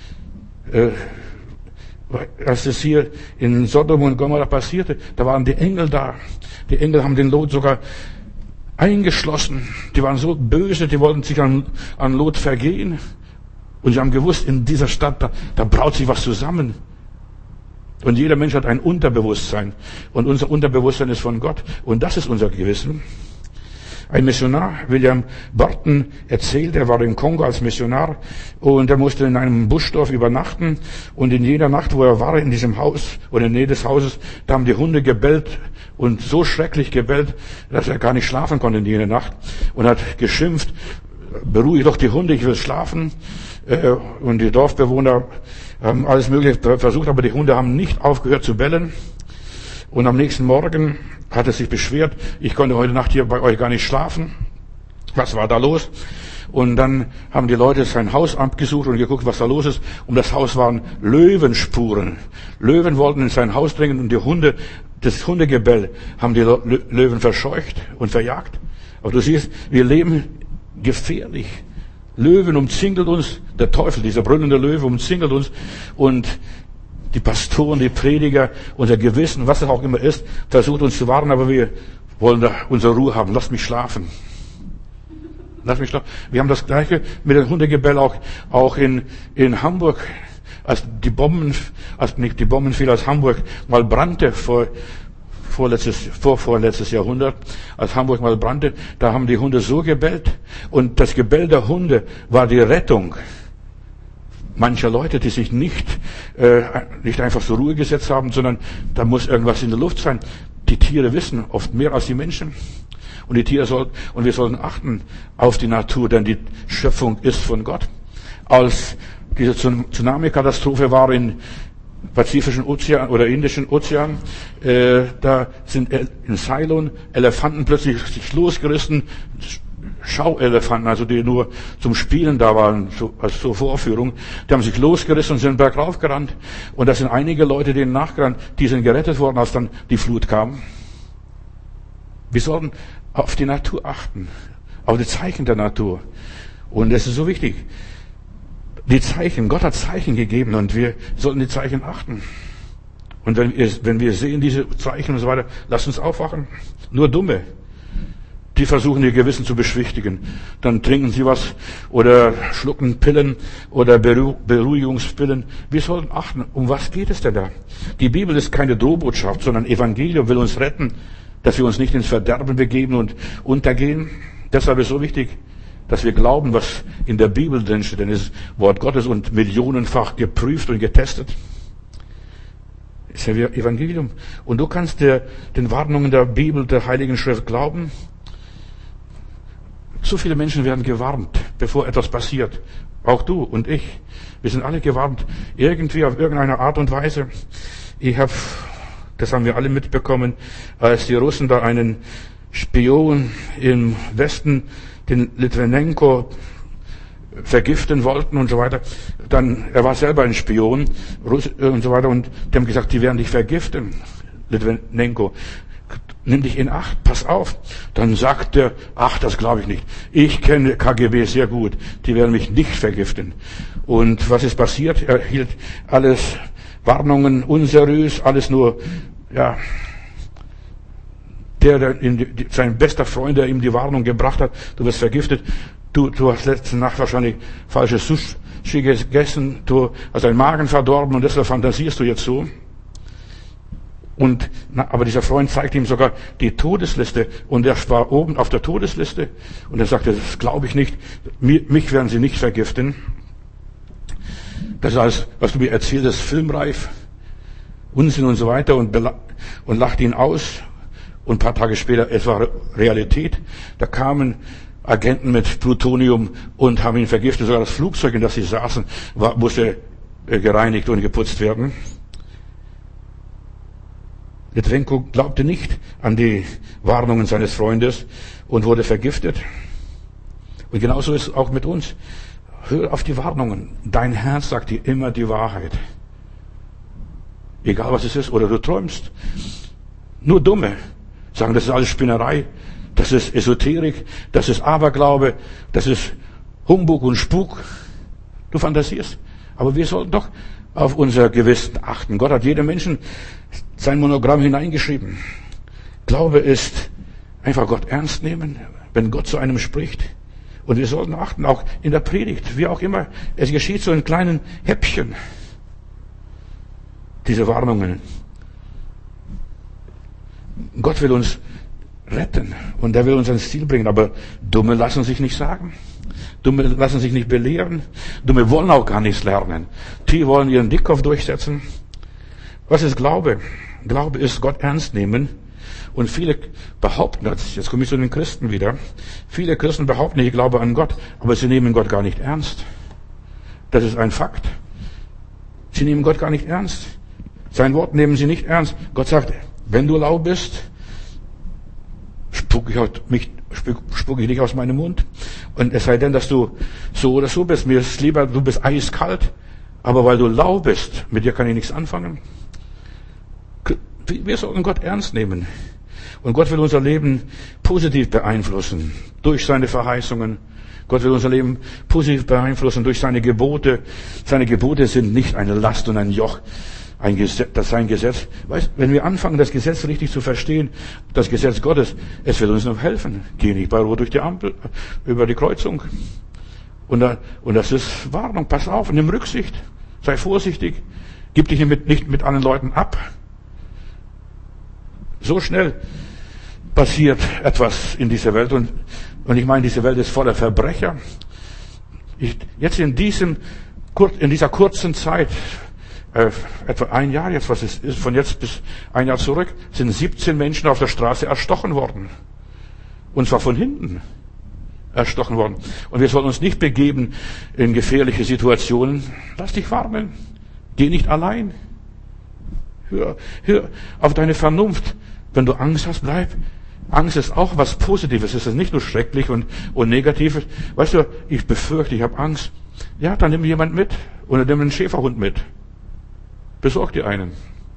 als es hier in Sodom und Gomorra passierte, da waren die Engel da. Die Engel haben den Lot sogar eingeschlossen. Die waren so böse, die wollten sich an Lot vergehen. Und sie haben gewusst, in dieser Stadt, da braut sich was zusammen. Und jeder Mensch hat ein Unterbewusstsein. Und unser Unterbewusstsein ist von Gott. Und das ist unser Gewissen. Ein Missionar, William Burton, erzählt, er war im Kongo als Missionar und er musste in einem Buschdorf übernachten. Und in jeder Nacht, wo er war, in diesem Haus oder in der Nähe des Hauses, da haben die Hunde gebellt und so schrecklich gebellt, dass er gar nicht schlafen konnte in jener Nacht. Und hat geschimpft, beruhige doch die Hunde, ich will schlafen. Und die Dorfbewohner haben alles Mögliche versucht, aber die Hunde haben nicht aufgehört zu bellen. Und am nächsten Morgen hat er sich beschwert, ich konnte heute Nacht hier bei euch gar nicht schlafen. Was war da los? Und dann haben die Leute sein Haus abgesucht und geguckt, was da los ist. Um das Haus waren Löwenspuren. Löwen wollten in sein Haus dringen und die Hunde, das Hundegebell, haben die Löwen verscheucht und verjagt. Aber du siehst, wir leben gefährlich. Löwen umzingelt uns, der Teufel, dieser brüllende Löwe umzingelt uns und die Pastoren, die Prediger, unser Gewissen, was es auch immer ist, versucht uns zu warnen, aber wir wollen da unsere Ruhe haben. Lass mich schlafen. Lass mich schlafen. Wir haben das Gleiche mit dem Hundegebell auch in Hamburg, als Hamburg mal brannte vorletztes Jahrhundert, als Hamburg mal brannte, da haben die Hunde so gebellt und das Gebell der Hunde war die Rettung mancher Leute, die sich nicht einfach zur Ruhe gesetzt haben, sondern da muss irgendwas in der Luft sein. Die Tiere wissen oft mehr als die Menschen. Und wir sollten achten auf die Natur, denn die Schöpfung ist von Gott. Als diese Tsunami-Katastrophe war im Pazifischen Ozean oder Indischen Ozean, da sind in Ceylon Elefanten plötzlich sich losgerissen, Schauelefanten, also die nur zum Spielen da waren, als zur Vorführung, die haben sich losgerissen und sind bergauf gerannt. Und da sind einige Leute denen nachgerannt, die sind gerettet worden, als dann die Flut kam. Wir sollten auf die Natur achten, auf die Zeichen der Natur. Und es ist so wichtig. Die Zeichen, Gott hat Zeichen gegeben und wir sollten die Zeichen achten. Und wenn wir sehen diese Zeichen und so weiter, lasst uns aufwachen. Nur Dumme, die versuchen ihr Gewissen zu beschwichtigen. Dann trinken sie was oder schlucken Pillen oder Beruhigungspillen. Wir sollten achten, um was geht es denn da? Die Bibel ist keine Drohbotschaft, sondern Evangelium will uns retten, dass wir uns nicht ins Verderben begeben und untergehen. Deshalb ist es so wichtig, dass wir glauben, was in der Bibel drin steht, denn es ist Wort Gottes und millionenfach geprüft und getestet. Das ist ja Evangelium. Und du kannst den Warnungen der Bibel, der Heiligen Schrift glauben. So viele Menschen werden gewarnt, bevor etwas passiert. Auch du und ich. Wir sind alle gewarnt. Irgendwie, auf irgendeine Art und Weise. Das haben wir alle mitbekommen, als die Russen da einen Spion im Westen, den Litvinenko, vergiften wollten und so weiter. Er war selber ein Spion und so weiter und die haben gesagt, die werden dich vergiften, Litvinenko. Nimm dich in Acht, pass auf. Dann sagt er, das glaube ich nicht. Ich kenne KGB sehr gut. Die werden mich nicht vergiften. Und was ist passiert? Er hielt alles Warnungen unseriös, alles nur, sein bester Freund, der ihm die Warnung gebracht hat, du wirst vergiftet. Du hast letzte Nacht wahrscheinlich falsche viel gegessen, du hast deinen Magen verdorben und deshalb fantasierst du jetzt so. Aber dieser Freund zeigt ihm sogar die Todesliste und er war oben auf der Todesliste und er sagte, das glaube ich nicht, mich werden sie nicht vergiften. Das ist alles, was du mir erzählst, ist filmreif, Unsinn und so weiter und lacht ihn aus. Und ein paar Tage später, es war Realität, da kamen Agenten mit Plutonium und haben ihn vergiftet. Sogar das Flugzeug, in das sie saßen, musste gereinigt und geputzt werden. Litwenko glaubte nicht an die Warnungen seines Freundes und wurde vergiftet. Und genauso ist es auch mit uns. Hör auf die Warnungen. Dein Herz sagt dir immer die Wahrheit. Egal was es ist, oder du träumst. Nur Dumme sagen, das ist alles Spinnerei, das ist Esoterik, das ist Aberglaube, das ist Humbug und Spuk. Du fantasierst. Aber wir sollten doch auf unser Gewissen achten. Gott hat jedem Menschen sein Monogramm hineingeschrieben. Glaube ist einfach Gott ernst nehmen, wenn Gott zu einem spricht. Und wir sollten achten, auch in der Predigt, wie auch immer. Es geschieht so in kleinen Häppchen. Diese Warnungen. Gott will uns retten und er will uns ans Ziel bringen, aber Dumme lassen sich nicht sagen. Dumme lassen sich nicht belehren. Dumme wollen auch gar nichts lernen. Die wollen ihren Dickkopf durchsetzen. Was ist Glaube? Glaube ist Gott ernst nehmen. Und viele behaupten, jetzt komme ich zu den Christen wieder, viele Christen behaupten, ich glaube an Gott, aber sie nehmen Gott gar nicht ernst. Das ist ein Fakt. Sie nehmen Gott gar nicht ernst. Sein Wort nehmen sie nicht ernst. Gott sagt, wenn du lau bist, spucke ich dich aus meinem Mund. Und es sei denn, dass du so oder so bist. Mir ist lieber, du bist eiskalt, aber weil du lau bist, mit dir kann ich nichts anfangen. Wir sollten Gott ernst nehmen. Und Gott will unser Leben positiv beeinflussen durch seine Verheißungen. Gott will unser Leben positiv beeinflussen durch seine Gebote. Seine Gebote sind nicht eine Last und ein Joch. Das ist ein Gesetz. Weißt, wenn wir anfangen, das Gesetz richtig zu verstehen, das Gesetz Gottes, es wird uns noch helfen. Geh nicht bei Rot durch die Ampel, über die Kreuzung. Und das ist Warnung. Pass auf, nimm Rücksicht. Sei vorsichtig. Gib dich nicht mit anderen Leuten ab. So schnell passiert etwas in dieser Welt. Und ich meine, diese Welt ist voller Verbrecher. Jetzt in dieser kurzen Zeit, etwa ein Jahr jetzt, was es ist, von jetzt bis ein Jahr zurück, sind 17 Menschen auf der Straße erstochen worden. Und zwar von hinten erstochen worden. Und wir sollen uns nicht begeben in gefährliche Situationen. Lass dich warnen. Geh nicht allein. Hör auf deine Vernunft. Wenn du Angst hast, bleib. Angst ist auch was Positives. Es ist nicht nur schrecklich und Negatives. Weißt du, ich befürchte, ich habe Angst. Ja, dann nimm jemand mit. Oder nimm einen Schäferhund mit. Besorg dir einen.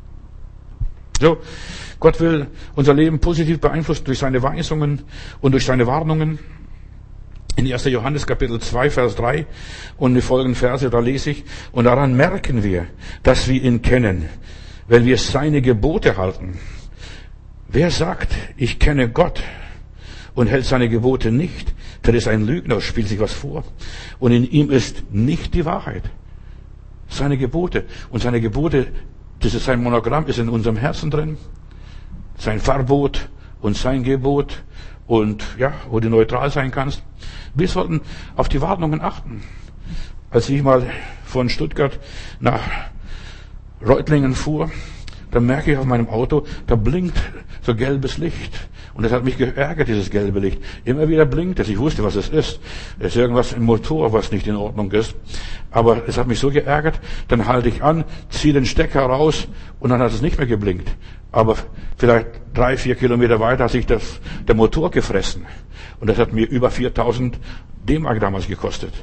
So, Gott will unser Leben positiv beeinflussen durch seine Weisungen und durch seine Warnungen. In 1. Johannes Kapitel 2, Vers 3 und die folgenden Verse, da lese ich, und daran merken wir, dass wir ihn kennen, wenn wir seine Gebote halten. Wer sagt, ich kenne Gott und hält seine Gebote nicht, der ist ein Lügner, spielt sich was vor. Und in ihm ist nicht die Wahrheit. Seine Gebote. Und seine Gebote, das ist sein Monogramm, ist in unserem Herzen drin. Sein Verbot und sein Gebot. Und ja, wo du neutral sein kannst. Wir sollten auf die Warnungen achten. Als ich mal von Stuttgart nach Reutlingen fuhr, da merke ich auf meinem Auto, da blinkt so gelbes Licht. Und das hat mich geärgert, dieses gelbe Licht. Immer wieder blinkt es. Ich wusste, was es ist. Es ist irgendwas im Motor, was nicht in Ordnung ist. Aber es hat mich so geärgert, dann halte ich an, ziehe den Stecker raus und dann hat es nicht mehr geblinkt. Aber vielleicht 3-4 Kilometer weiter hat sich der Motor gefressen. Und das hat mir über 4.000 D-Mark damals gekostet.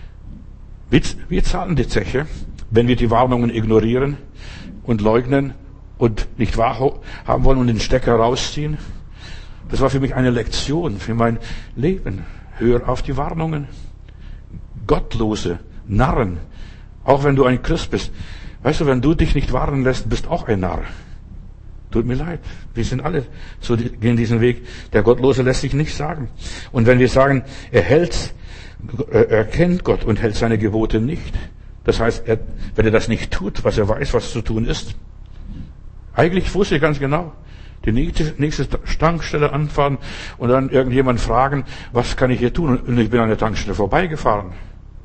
Wir zahlen die Zeche, wenn wir die Warnungen ignorieren und leugnen und nicht wahrhaben wollen und den Stecker rausziehen. Das war für mich eine Lektion für mein Leben. Hör auf die Warnungen. Gottlose Narren. Auch wenn du ein Christ bist. Weißt du, wenn du dich nicht warnen lässt, bist auch ein Narr. Tut mir leid. Wir sind alle gehen diesen Weg. Der Gottlose lässt sich nicht sagen. Und wenn wir sagen, er hält's, Er kennt Gott und hält seine Gebote nicht. Das heißt, wenn er das nicht tut, was er weiß, was zu tun ist. Eigentlich wusste ich ganz genau. Die nächste Tankstelle anfahren und dann irgendjemand fragen, was kann ich hier tun? Und ich bin an der Tankstelle vorbeigefahren.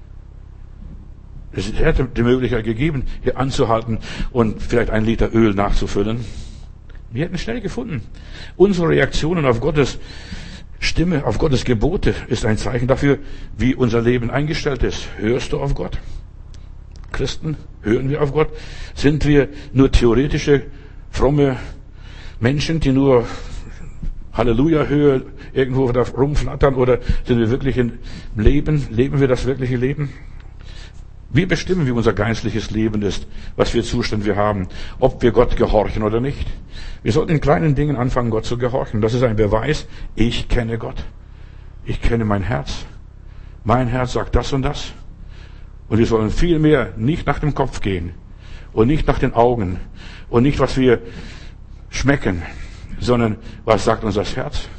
Es hätte die Möglichkeit gegeben, hier anzuhalten und vielleicht 1 Liter Öl nachzufüllen. Wir hätten schnell gefunden. Unsere Reaktionen auf Gottes Stimme, auf Gottes Gebote ist ein Zeichen dafür, wie unser Leben eingestellt ist. Hörst du auf Gott? Christen, hören wir auf Gott? Sind wir nur theoretische, fromme Menschen, die nur Halleluja-Höhe irgendwo da rumflattern, oder sind wir wirklich im Leben? Leben wir das wirkliche Leben? Wir bestimmen, wie unser geistliches Leben ist, was für Zustände wir haben, ob wir Gott gehorchen oder nicht. Wir sollten in kleinen Dingen anfangen, Gott zu gehorchen. Das ist ein Beweis, ich kenne Gott. Ich kenne mein Herz. Mein Herz sagt das und das. Und wir sollen vielmehr nicht nach dem Kopf gehen und nicht nach den Augen und nicht, was wir schmecken, sondern was sagt uns das Herz?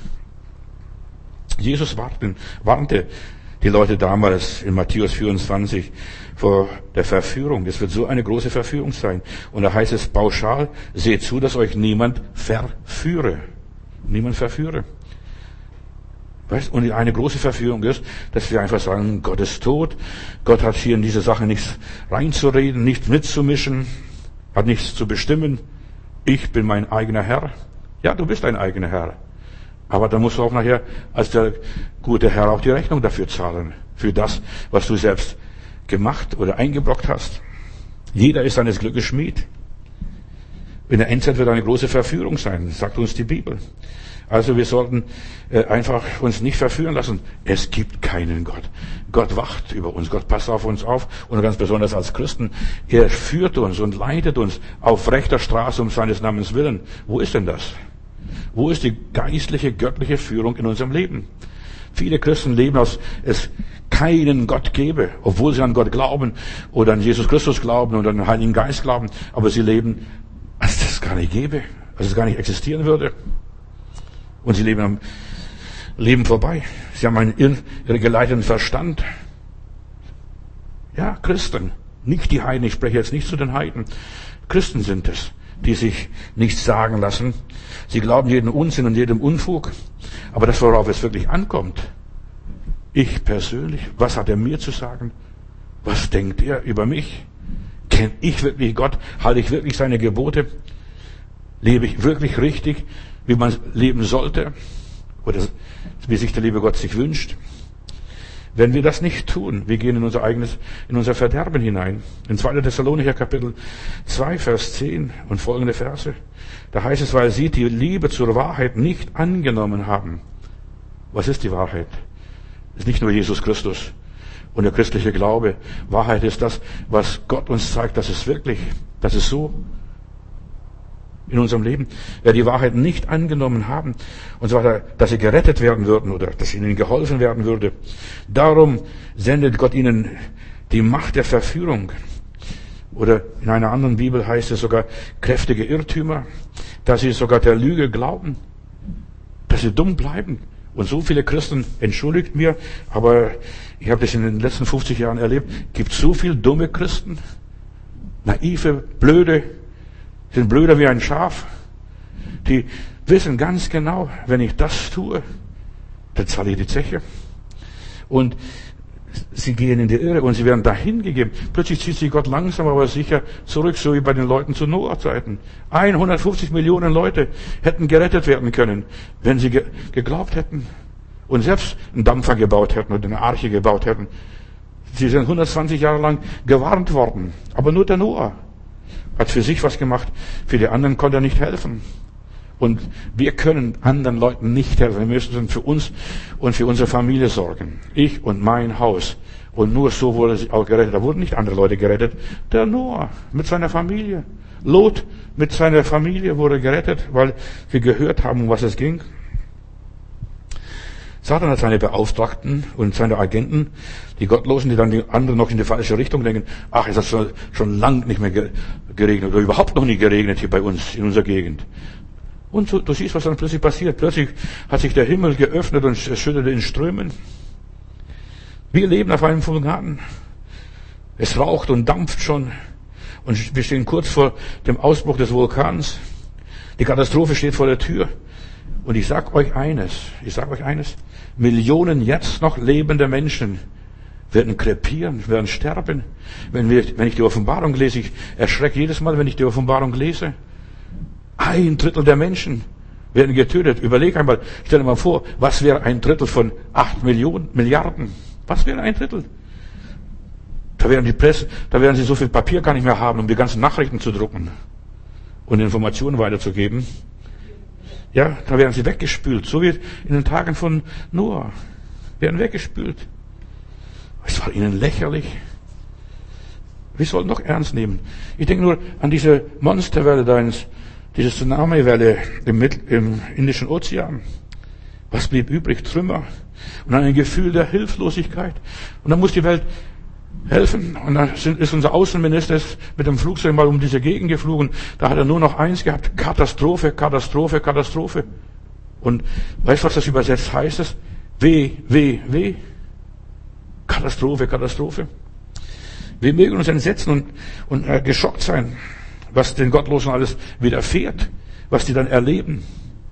Jesus warnte die Leute damals in Matthäus 24 vor der Verführung. Es wird so eine große Verführung sein. Und da heißt es pauschal, seht zu, dass euch niemand verführe. Niemand verführe. Weißt? Und eine große Verführung ist, dass wir einfach sagen, Gott ist tot. Gott hat hier in diese Sache nichts reinzureden, nichts mitzumischen, hat nichts zu bestimmen. Ich bin mein eigener Herr. Ja, du bist ein eigener Herr. Aber dann musst du auch nachher als der gute Herr auch die Rechnung dafür zahlen. Für das, was du selbst gemacht oder eingebrockt hast. Jeder ist seines Glückes Schmied. In der Endzeit wird eine große Verführung sein, sagt uns die Bibel. Also wir sollten einfach uns nicht verführen lassen. Es gibt keinen Gott. Gott wacht über uns. Gott passt auf uns auf. Und ganz besonders als Christen. Er führt uns und leitet uns auf rechter Straße um seines Namens willen. Wo ist denn das? Wo ist die geistliche, göttliche Führung in unserem Leben? Viele Christen leben, als es keinen Gott gäbe, obwohl sie an Gott glauben oder an Jesus Christus glauben oder an den Heiligen Geist glauben. Aber sie leben, als es gar nicht gäbe, als es gar nicht existieren würde. Und sie leben am Leben vorbei. Sie haben einen irregeleiteten Verstand. Ja, Christen, nicht die Heiden. Ich spreche jetzt nicht zu den Heiden. Christen sind es, die sich nichts sagen lassen. Sie glauben jeden Unsinn und jedem Unfug. Aber das, worauf es wirklich ankommt, ich persönlich, was hat er mir zu sagen? Was denkt er über mich? Kenne ich wirklich Gott? Halte ich wirklich seine Gebote? Lebe ich wirklich richtig, wie man leben sollte? Oder wie sich der liebe Gott sich wünscht? Wenn wir das nicht tun, wir gehen in unser Verderben hinein. In 2. Thessalonicher Kapitel 2, Vers 10 und folgende Verse. Da heißt es, weil sie die Liebe zur Wahrheit nicht angenommen haben. Was ist die Wahrheit? Es ist nicht nur Jesus Christus und der christliche Glaube. Wahrheit ist das, was Gott uns zeigt, das ist so in unserem Leben. Wer die Wahrheit nicht angenommen haben, und so weiter, dass sie gerettet werden würden oder dass ihnen geholfen werden würde. Darum sendet Gott ihnen die Macht der Verführung. Oder in einer anderen Bibel heißt es sogar kräftige Irrtümer, dass sie sogar der Lüge glauben, dass sie dumm bleiben. Und so viele Christen, entschuldigt mir, aber ich habe das in den letzten 50 Jahren erlebt, gibt so viele dumme Christen, naive, blöde, sind blöder wie ein Schaf. Die wissen ganz genau, wenn ich das tue, dann zahle ich die Zeche. Und sie gehen in die Irre und sie werden dahin gegeben. Plötzlich zieht sich Gott langsam aber sicher zurück, so wie bei den Leuten zu Noah-Zeiten. 150 Millionen Leute hätten gerettet werden können, wenn sie geglaubt hätten und selbst einen Dampfer gebaut hätten oder eine Arche gebaut hätten. Sie sind 120 Jahre lang gewarnt worden, aber nur der Noah hat für sich was gemacht, für die anderen konnte er nicht helfen. Und wir können anderen Leuten nicht helfen. Wir müssen für uns und für unsere Familie sorgen. Ich und mein Haus. Und nur so wurde sie auch gerettet. Da wurden nicht andere Leute gerettet. Der Noah mit seiner Familie. Lot mit seiner Familie wurde gerettet, weil wir gehört haben, um was es ging. Satan hat seine Beauftragten und seine Agenten, die Gottlosen, die dann die anderen noch in die falsche Richtung denken. Ach, es hat schon lang nicht mehr geregnet oder überhaupt noch nie geregnet hier bei uns in unserer Gegend. Und du siehst, was dann plötzlich passiert. Plötzlich hat sich der Himmel geöffnet und es schüttete in Strömen. Wir leben auf einem Vulkan. Es raucht und dampft schon. Und wir stehen kurz vor dem Ausbruch des Vulkans. Die Katastrophe steht vor der Tür. Und ich sag euch eines. Millionen jetzt noch lebende Menschen werden krepieren, werden sterben. Wenn ich die Offenbarung lese, ich erschrecke jedes Mal, wenn ich die Offenbarung lese. 1/3 der Menschen werden getötet. Überleg einmal, stell dir mal vor, was wäre 1/3 von 8 Milliarden? Was wäre 1/3? Da werden sie so viel Papier gar nicht mehr haben, um die ganzen Nachrichten zu drucken und Informationen weiterzugeben. Ja, da werden sie weggespült, so wie in den Tagen von Noah. Werden weggespült. Es war ihnen lächerlich. Wir sollten doch ernst nehmen. Ich denke nur an diese Monsterwelle da, diese Tsunami-Welle im Indischen Ozean. Was blieb übrig? Trümmer. Und dann ein Gefühl der Hilflosigkeit. Und dann muss die Welt helfen. Und dann ist unser Außenminister mit dem Flugzeug mal um diese Gegend geflogen. Da hat er nur noch eins gehabt. Katastrophe, Katastrophe, Katastrophe. Und weißt du, was das übersetzt heißt? Es? Weh. Katastrophe, Katastrophe. Wir mögen uns entsetzen und geschockt sein, was den Gottlosen alles widerfährt, was die dann erleben.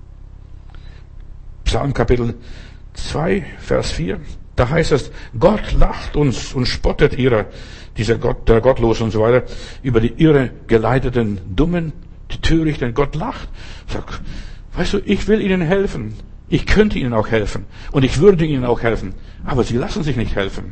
Psalm Kapitel 2, Vers 4. Da heißt es, Gott lacht uns und spottet der Gottlose und so weiter, über die irre geleiteten Dummen, die Törichten. Gott lacht. Sagt, weißt du, ich will ihnen helfen. Ich könnte ihnen auch helfen. Und ich würde ihnen auch helfen. Aber sie lassen sich nicht helfen.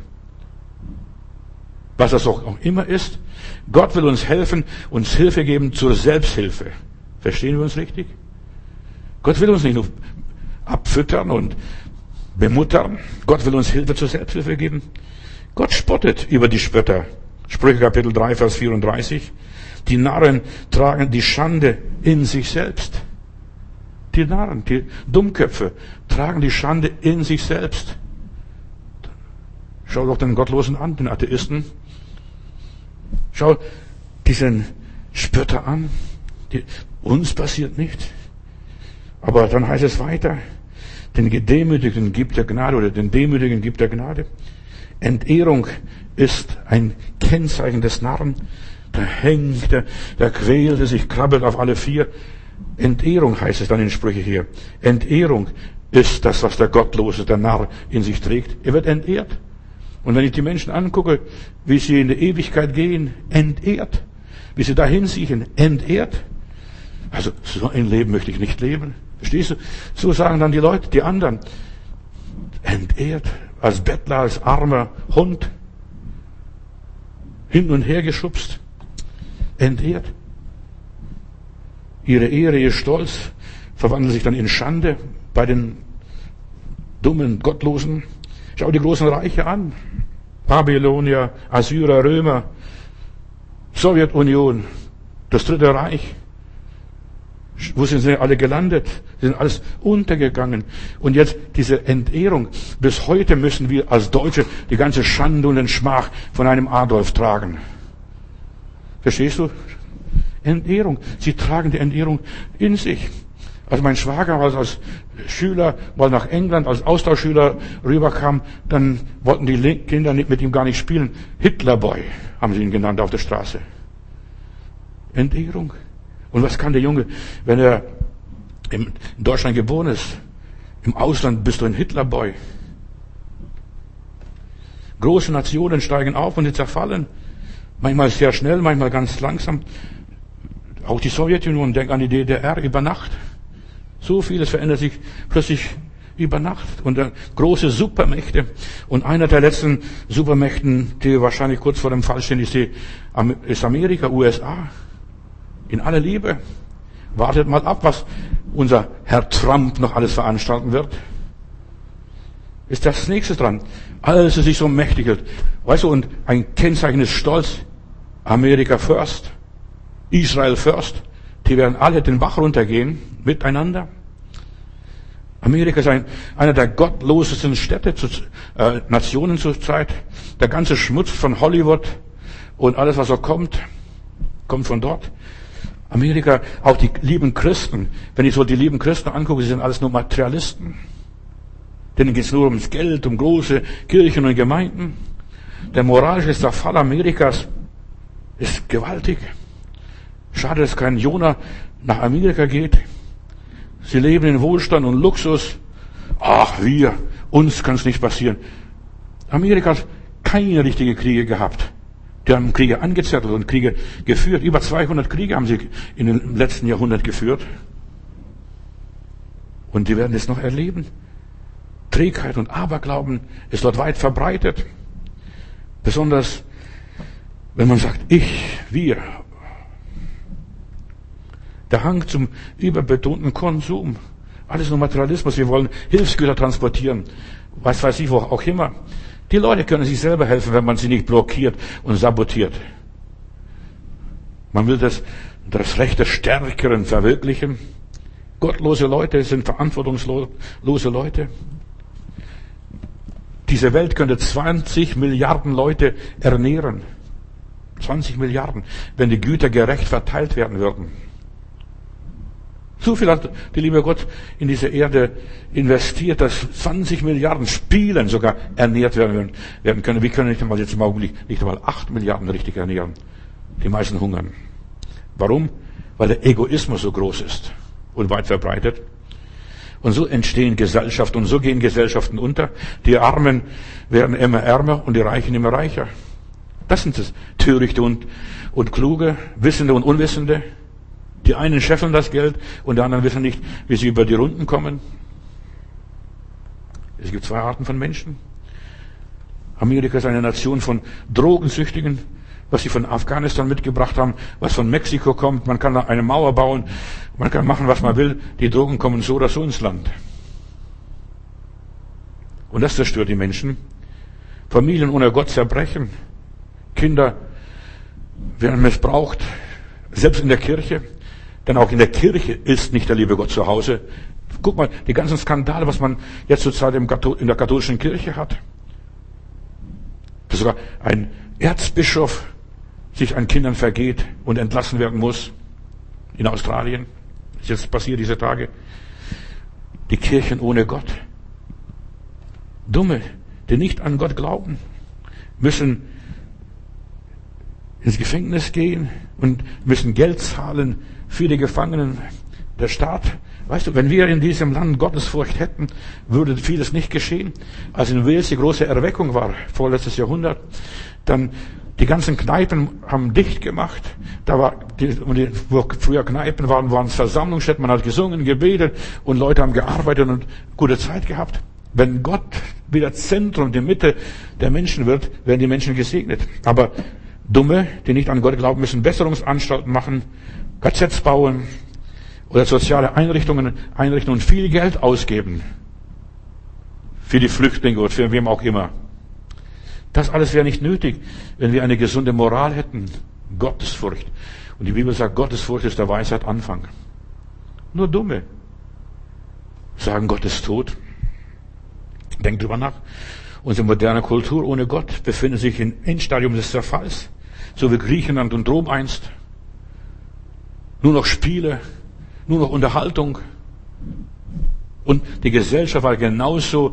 Was das auch immer ist, Gott will uns helfen, uns Hilfe geben zur Selbsthilfe. Verstehen wir uns richtig? Gott will uns nicht nur abfüttern und bemuttern. Gott will uns Hilfe zur Selbsthilfe geben. Gott spottet über die Spötter. Sprüche Kapitel 3, Vers 34. Die Narren tragen die Schande in sich selbst. Die Narren, die Dummköpfe tragen die Schande in sich selbst. Schau doch den Gottlosen an, den Atheisten. Schau diesen Spötter an. Uns passiert nichts. Aber dann heißt es weiter, den Gedemütigten gibt er Gnade oder den Demütigen gibt er Gnade. Entehrung ist ein Kennzeichen des Narren. Da hängt der quält er sich, krabbelt auf alle vier. Entehrung heißt es dann in Sprüche hier. Entehrung ist das, was der Gottlose, der Narr in sich trägt. Er wird entehrt. Und wenn ich die Menschen angucke, wie sie in die Ewigkeit gehen, entehrt. Wie sie dahin siechen, entehrt. Also so ein Leben möchte ich nicht leben. Verstehst du? So sagen dann die Leute, die anderen. Entehrt. Als Bettler, als armer Hund. Hin und her geschubst. Entehrt. Ihre Ehre, ihr Stolz verwandeln sich dann in Schande bei den dummen Gottlosen. Schau die großen Reiche an. Babylonier, Assyrer, Römer, Sowjetunion, das Dritte Reich. Wo sind sie alle gelandet? Sie sind alles untergegangen. Und jetzt diese Entehrung. Bis heute müssen wir als Deutsche die ganze Schande und den Schmach von einem Adolf tragen. Verstehst du? Entehrung. Sie tragen die Entehrung in sich. Als mein Schwager als Schüler mal nach England als Austauschschüler rüberkam, dann wollten die Kinder mit ihm gar nicht spielen. Hitlerboy haben sie ihn genannt auf der Straße. Entehrung. Und was kann der Junge, wenn er in Deutschland geboren ist? Im Ausland bist du ein Hitlerboy. Große Nationen steigen auf und sie zerfallen. Manchmal sehr schnell, manchmal ganz langsam. Auch die Sowjetunion, denk an die DDR über Nacht. So vieles verändert sich plötzlich über Nacht. Und große Supermächte. Und einer der letzten Supermächten, die wahrscheinlich kurz vor dem Fall stehen, ist Amerika, USA. In aller Liebe. Wartet mal ab, was unser Herr Trump noch alles veranstalten wird. Ist das nächste dran. Als er sich so mächtig hält. Weißt du, und ein Kennzeichen ist Stolz. Amerika first. Israel first. Die werden alle den Bach runtergehen. Miteinander. Amerika ist einer der gottlosesten Nationen zur Zeit. Der ganze Schmutz von Hollywood und alles, was so kommt von dort. Amerika, auch die lieben Christen. Wenn ich so die lieben Christen angucke, sie sind alles nur Materialisten. Denen geht es nur ums Geld, um große Kirchen und Gemeinden. Der moralische Zerfall Amerikas ist gewaltig. Schade, dass kein Jonah nach Amerika geht. Sie leben in Wohlstand und Luxus. Ach, uns kann es nicht passieren. Amerika hat keine richtigen Kriege gehabt. Die haben Kriege angezettelt und Kriege geführt. Über 200 Kriege haben sie in den letzten Jahrhundert geführt. Und die werden es noch erleben. Trägheit und Aberglauben ist dort weit verbreitet. Besonders, wenn man sagt, wir. Der Hang zum überbetonten Konsum. Alles nur Materialismus. Wir wollen Hilfsgüter transportieren. Was weiß ich, wo auch immer. Die Leute können sich selber helfen, wenn man sie nicht blockiert und sabotiert. Man will das Recht des Stärkeren verwirklichen. Gottlose Leute sind verantwortungslose Leute. Diese Welt könnte 20 Milliarden Leute ernähren. 20 Milliarden, wenn die Güter gerecht verteilt werden würden. So viel hat der liebe Gott in diese Erde investiert, dass 20 Milliarden Spielen sogar ernährt werden können. Wir können nicht einmal jetzt im Augenblick nicht einmal 8 Milliarden richtig ernähren. Die meisten hungern. Warum? Weil der Egoismus so groß ist und weit verbreitet. Und so entstehen Gesellschaften und so gehen Gesellschaften unter. Die Armen werden immer ärmer und die Reichen immer reicher. Das sind es. Törichte und Kluge, Wissende und Unwissende. Die einen scheffeln das Geld und die anderen wissen nicht, wie sie über die Runden kommen. Es gibt zwei Arten von Menschen. Amerika ist eine Nation von Drogensüchtigen, was sie von Afghanistan mitgebracht haben, was von Mexiko kommt. Man kann da eine Mauer bauen, man kann machen, was man will. Die Drogen kommen so oder so ins Land. Und das zerstört die Menschen. Familien ohne Gott zerbrechen. Kinder werden missbraucht, selbst in der Kirche. Denn auch in der Kirche ist nicht der liebe Gott zu Hause. Guck mal, die ganzen Skandale, was man jetzt zurzeit in der katholischen Kirche hat. Dass sogar ein Erzbischof sich an Kindern vergeht und entlassen werden muss. In Australien. Ist jetzt passiert diese Tage. Die Kirchen ohne Gott. Dumme, die nicht an Gott glauben, müssen ins Gefängnis gehen und müssen Geld zahlen für die Gefangenen. Der Staat, weißt du, wenn wir in diesem Land Gottesfurcht hätten, würde vieles nicht geschehen. Als in Wales die große Erweckung war, vorletztes Jahrhundert, dann die ganzen Kneipen haben dicht gemacht. Wo früher Kneipen waren es Versammlungsstätten, man hat gesungen, gebetet und Leute haben gearbeitet und gute Zeit gehabt. Wenn Gott wieder Zentrum, die Mitte der Menschen wird, werden die Menschen gesegnet. Aber Dumme, die nicht an Gott glauben, müssen Besserungsanstalten machen, KZs bauen oder soziale Einrichtungen und viel Geld ausgeben. Für die Flüchtlinge oder für wem auch immer. Das alles wäre nicht nötig, wenn wir eine gesunde Moral hätten. Gottesfurcht. Und die Bibel sagt, Gottesfurcht ist der Weisheit Anfang. Nur Dumme sagen, Gott ist tot. Denkt drüber nach. Unsere moderne Kultur ohne Gott befindet sich im Endstadium des Zerfalls. So wie Griechenland und Rom einst. Nur noch Spiele, nur noch Unterhaltung. Und die Gesellschaft war genauso,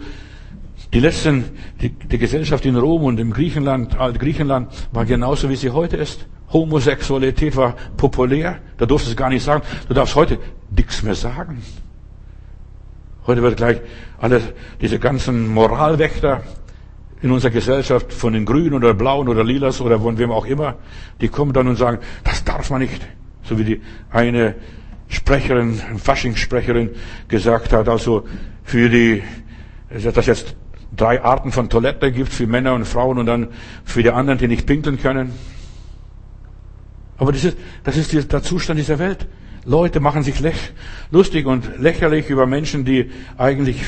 die Gesellschaft in Rom und im Altgriechenland war genauso, wie sie heute ist. Homosexualität war populär, da durfst du es gar nicht sagen. Du darfst heute nichts mehr sagen. Heute wird gleich diese ganzen Moralwächter in unserer Gesellschaft von den Grünen oder Blauen oder Lilas oder von wem auch immer, die kommen dann und sagen, das darf man nicht. So wie die eine Sprecherin, Faschingssprecherin gesagt hat, also dass jetzt 3 Arten von Toilette gibt für Männer und Frauen und dann für die anderen, die nicht pinkeln können. Aber das ist der Zustand dieser Welt. Leute machen sich lustig und lächerlich über Menschen, die eigentlich,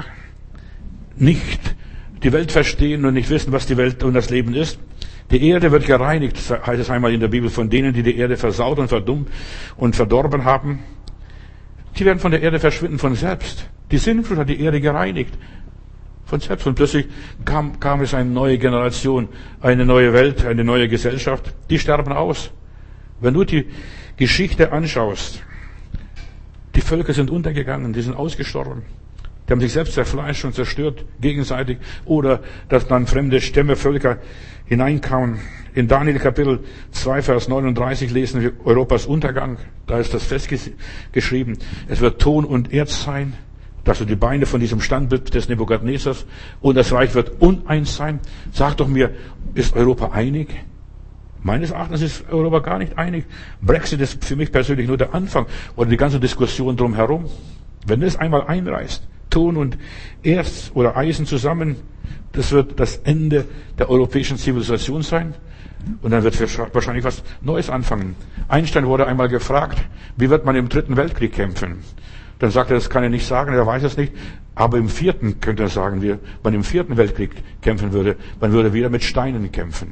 nicht die Welt verstehen und nicht wissen, was die Welt und das Leben ist. Die Erde wird gereinigt, heißt es einmal in der Bibel, von denen, die die Erde versaut und verdummt und verdorben haben. Die werden von der Erde verschwinden von selbst. Die Sintflut hat die Erde gereinigt. Von selbst. Und plötzlich kam es eine neue Generation, eine neue Welt, eine neue Gesellschaft. Die sterben aus. Wenn du die Geschichte anschaust, die Völker sind untergegangen, die sind ausgestorben. Die haben sich selbst zerfleischt und zerstört, gegenseitig. Oder dass dann fremde Stämme, Völker hineinkamen. In Daniel Kapitel 2, Vers 39 lesen wir Europas Untergang. Da ist das festgeschrieben. Es wird Ton und Erz sein. Das sind die Beine von diesem Standbild des Nebukadnezars. Und das Reich wird uneins sein. Sag doch mir, ist Europa einig? Meines Erachtens ist Europa gar nicht einig. Brexit ist für mich persönlich nur der Anfang. Oder die ganze Diskussion drumherum. Wenn das einmal einreißt, Ton und Erz oder Eisen zusammen, das wird das Ende der europäischen Zivilisation sein. Und dann wird wahrscheinlich was Neues anfangen. Einstein wurde einmal gefragt, wie wird man im Dritten Weltkrieg kämpfen? Dann sagt er, das kann er nicht sagen, er weiß es nicht. Aber im Vierten könnte er sagen, wie man im Vierten Weltkrieg kämpfen würde. Man würde wieder mit Steinen kämpfen.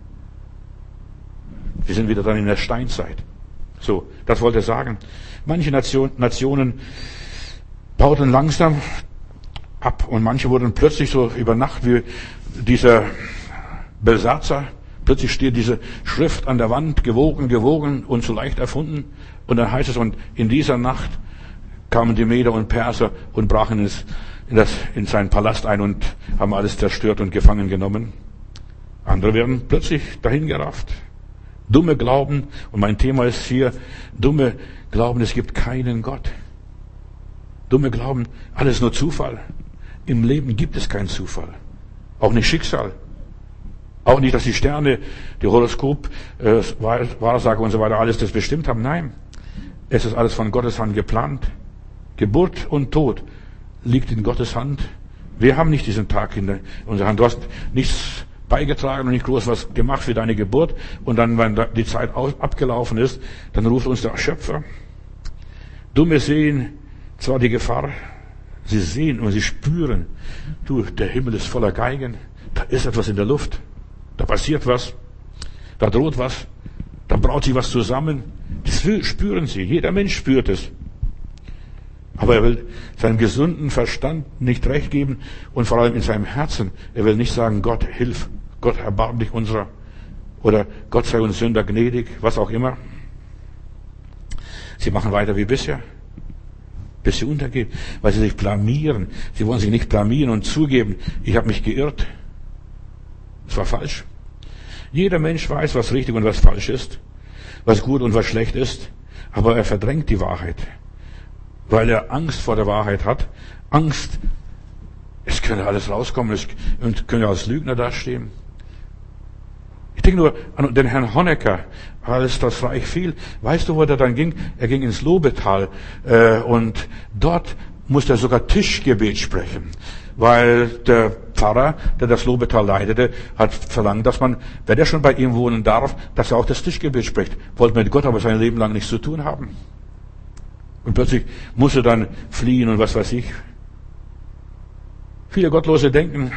Wir sind wieder dann in der Steinzeit. So, das wollte er sagen. Manche Nationen bauten langsam ab und manche wurden plötzlich so über Nacht wie dieser Belsatzer. Plötzlich steht diese Schrift an der Wand, gewogen und so leicht erfunden. Und dann heißt es, und in dieser Nacht kamen die Meder und Perser und brachen in seinen Palast ein und haben alles zerstört und gefangen genommen. Andere werden plötzlich dahingerafft. Dumme Glauben, und mein Thema ist hier, dumme Glauben, es gibt keinen Gott. Dumme Glauben, alles nur Zufall. Im Leben gibt es keinen Zufall. Auch nicht Schicksal. Auch nicht, dass die Sterne, die Horoskop, Wahrsager und so weiter alles das bestimmt haben. Nein, es ist alles von Gottes Hand geplant. Geburt und Tod liegt in Gottes Hand. Wir haben nicht diesen Tag in unserer Hand. Du hast nichts beigetragen und nicht groß was gemacht für deine Geburt. Und dann, wenn die Zeit abgelaufen ist, dann ruft uns der Schöpfer. Dumme sehen zwar die Gefahr, sie sehen und sie spüren, du, der Himmel ist voller Geigen, da ist etwas in der Luft, da passiert was, da droht was, da braut sich was zusammen. Das spüren sie, jeder Mensch spürt es. Aber er will seinem gesunden Verstand nicht recht geben und vor allem in seinem Herzen. Er will nicht sagen, Gott, hilf, Gott, erbarm dich unserer, oder Gott sei uns Sünder gnädig, was auch immer. Sie machen weiter wie bisher, bis sie untergehen, weil sie sich blamieren. Sie wollen sich nicht blamieren und zugeben, ich habe mich geirrt. Es war falsch. Jeder Mensch weiß, was richtig und was falsch ist, was gut und was schlecht ist, aber er verdrängt die Wahrheit. Weil er Angst vor der Wahrheit hat. Angst, es könnte alles rauskommen, und könnte als Lügner dastehen. Ich denke nur an den Herrn Honecker, als das Reich fiel. Weißt du, wo er dann ging? Er ging ins Lobetal, und dort musste er sogar Tischgebet sprechen. Weil der Pfarrer, der das Lobetal leitete, hat verlangt, dass man, wenn er schon bei ihm wohnen darf, dass er auch das Tischgebet spricht. Wollte mit Gott aber sein Leben lang nichts zu tun haben. Und plötzlich muss er dann fliehen und was weiß ich. Viele Gottlose denken,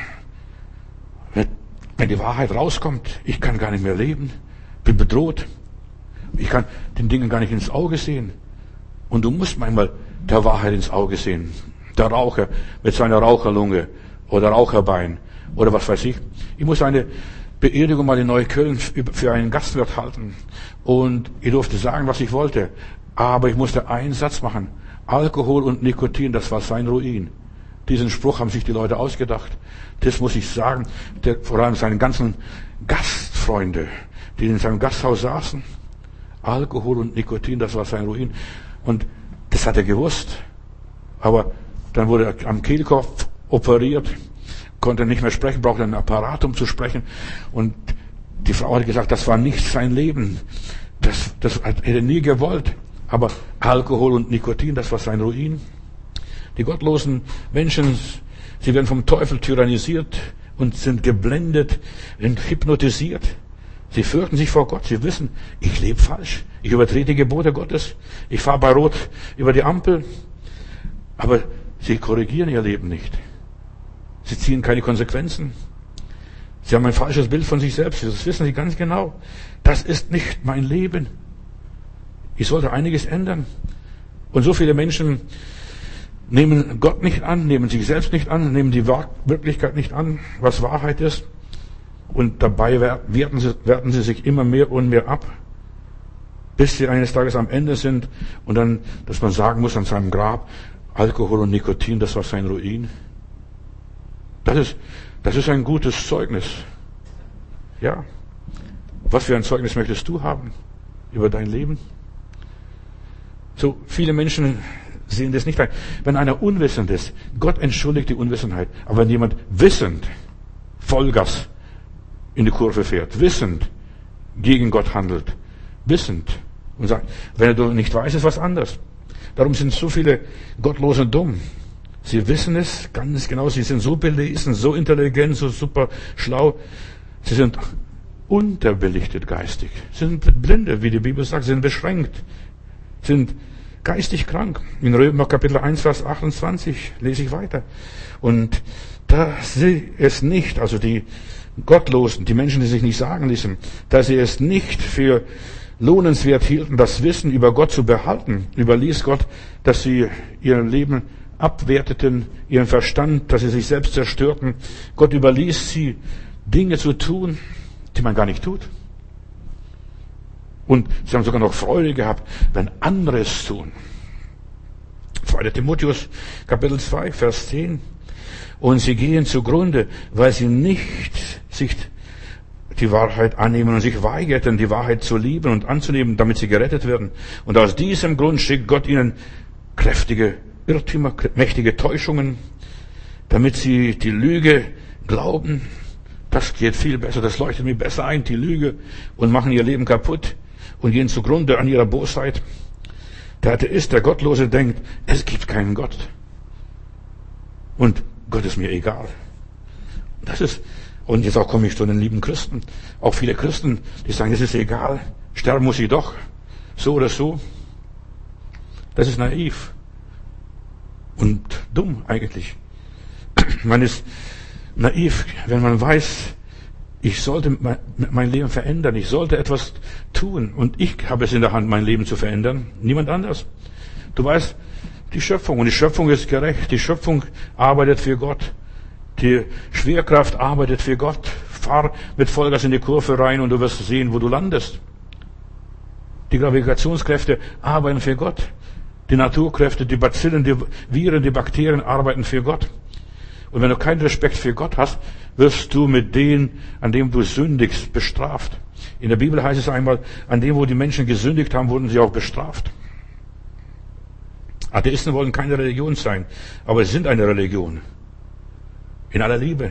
wenn die Wahrheit rauskommt, ich kann gar nicht mehr leben, bin bedroht, ich kann den Dingen gar nicht ins Auge sehen. Und du musst manchmal der Wahrheit ins Auge sehen. Der Raucher mit seiner Raucherlunge oder Raucherbein oder was weiß ich. Ich muss eine Beerdigung mal in Neukölln für einen Gastwirt halten. Und ich durfte sagen, was ich wollte. Aber ich musste einen Satz machen. Alkohol und Nikotin, das war sein Ruin. Diesen Spruch haben sich die Leute ausgedacht. Das muss ich sagen. Vor allem seine ganzen Gastfreunde, die in seinem Gasthaus saßen. Alkohol und Nikotin, das war sein Ruin. Und das hat er gewusst. Aber dann wurde er am Kehlkopf operiert, konnte nicht mehr sprechen, brauchte einen Apparat, um zu sprechen. Und die Frau hat gesagt, das war nicht sein Leben. Das hätte er nie gewollt. Aber Alkohol und Nikotin, das war sein Ruin. Die gottlosen Menschen, sie werden vom Teufel tyrannisiert und sind geblendet und hypnotisiert. Sie fürchten sich vor Gott. Sie wissen, ich lebe falsch. Ich übertrete die Gebote Gottes. Ich fahre bei Rot über die Ampel. Aber sie korrigieren ihr Leben nicht. Sie ziehen keine Konsequenzen. Sie haben ein falsches Bild von sich selbst. Das wissen sie ganz genau. Das ist nicht mein Leben. Ich sollte einiges ändern. Und so viele Menschen nehmen Gott nicht an, nehmen sich selbst nicht an, nehmen die Wirklichkeit nicht an, was Wahrheit ist. Und dabei werten sie sich immer mehr und mehr ab, bis sie eines Tages am Ende sind und dann, dass man sagen muss an seinem Grab, Alkohol und Nikotin, das war sein Ruin. Das ist ein gutes Zeugnis. Ja. Was für ein Zeugnis möchtest du haben über dein Leben? So viele Menschen sehen das nicht ein. Wenn einer unwissend ist, Gott entschuldigt die Unwissenheit. Aber wenn jemand wissend Vollgas in die Kurve fährt, wissend gegen Gott handelt, wissend und sagt, wenn du nicht weißt, ist was anderes. Darum sind so viele Gottlose dumm. Sie wissen es ganz genau, sie sind so belesen, so intelligent, so super schlau. Sie sind unterbelichtet geistig. Sie sind Blinde, wie die Bibel sagt, sie sind beschränkt, sind geistig krank. In Römer Kapitel 1, Vers 28 lese ich weiter. Und da sie es nicht, also die Gottlosen, die Menschen, die sich nicht sagen ließen, da sie es nicht für lohnenswert hielten, das Wissen über Gott zu behalten, überließ Gott, dass sie ihr Leben abwerteten, ihren Verstand, dass sie sich selbst zerstörten. Gott überließ sie, Dinge zu tun, die man gar nicht tut. Und sie haben sogar noch Freude gehabt, wenn andere es tun. 2. Timotheus, Kapitel 2, Vers 10. Und sie gehen zugrunde, weil sie nicht sich die Wahrheit annehmen und sich weigerten, die Wahrheit zu lieben und anzunehmen, damit sie gerettet werden. Und aus diesem Grund schickt Gott ihnen kräftige Irrtümer, mächtige Täuschungen, damit sie die Lüge glauben. Das geht viel besser, das leuchtet mir besser ein, die Lüge, und machen ihr Leben kaputt und gehen zugrunde an ihrer Bosheit. Der Atheist, der Gottlose denkt, es gibt keinen Gott. Und Gott ist mir egal. Und jetzt auch komme ich zu den lieben Christen. Auch viele Christen, die sagen, es ist egal, sterben muss ich doch. So oder so. Das ist naiv. Und dumm eigentlich. Man ist naiv, wenn man weiß, ich sollte mein Leben verändern, ich sollte etwas tun und ich habe es in der Hand, mein Leben zu verändern, niemand anders. Du weißt, die Schöpfung, und die Schöpfung ist gerecht, die Schöpfung arbeitet für Gott, die Schwerkraft arbeitet für Gott. Fahr mit Vollgas in die Kurve rein und du wirst sehen, wo du landest. Die Gravitationskräfte arbeiten für Gott. Die Naturkräfte, die Bazillen, die Viren, die Bakterien arbeiten für Gott. Und wenn du keinen Respekt für Gott hast, wirst du mit denen, an dem du sündigst, bestraft. In der Bibel heißt es einmal, an dem, wo die Menschen gesündigt haben, wurden sie auch bestraft. Atheisten wollen keine Religion sein, aber sie sind eine Religion. In aller Liebe.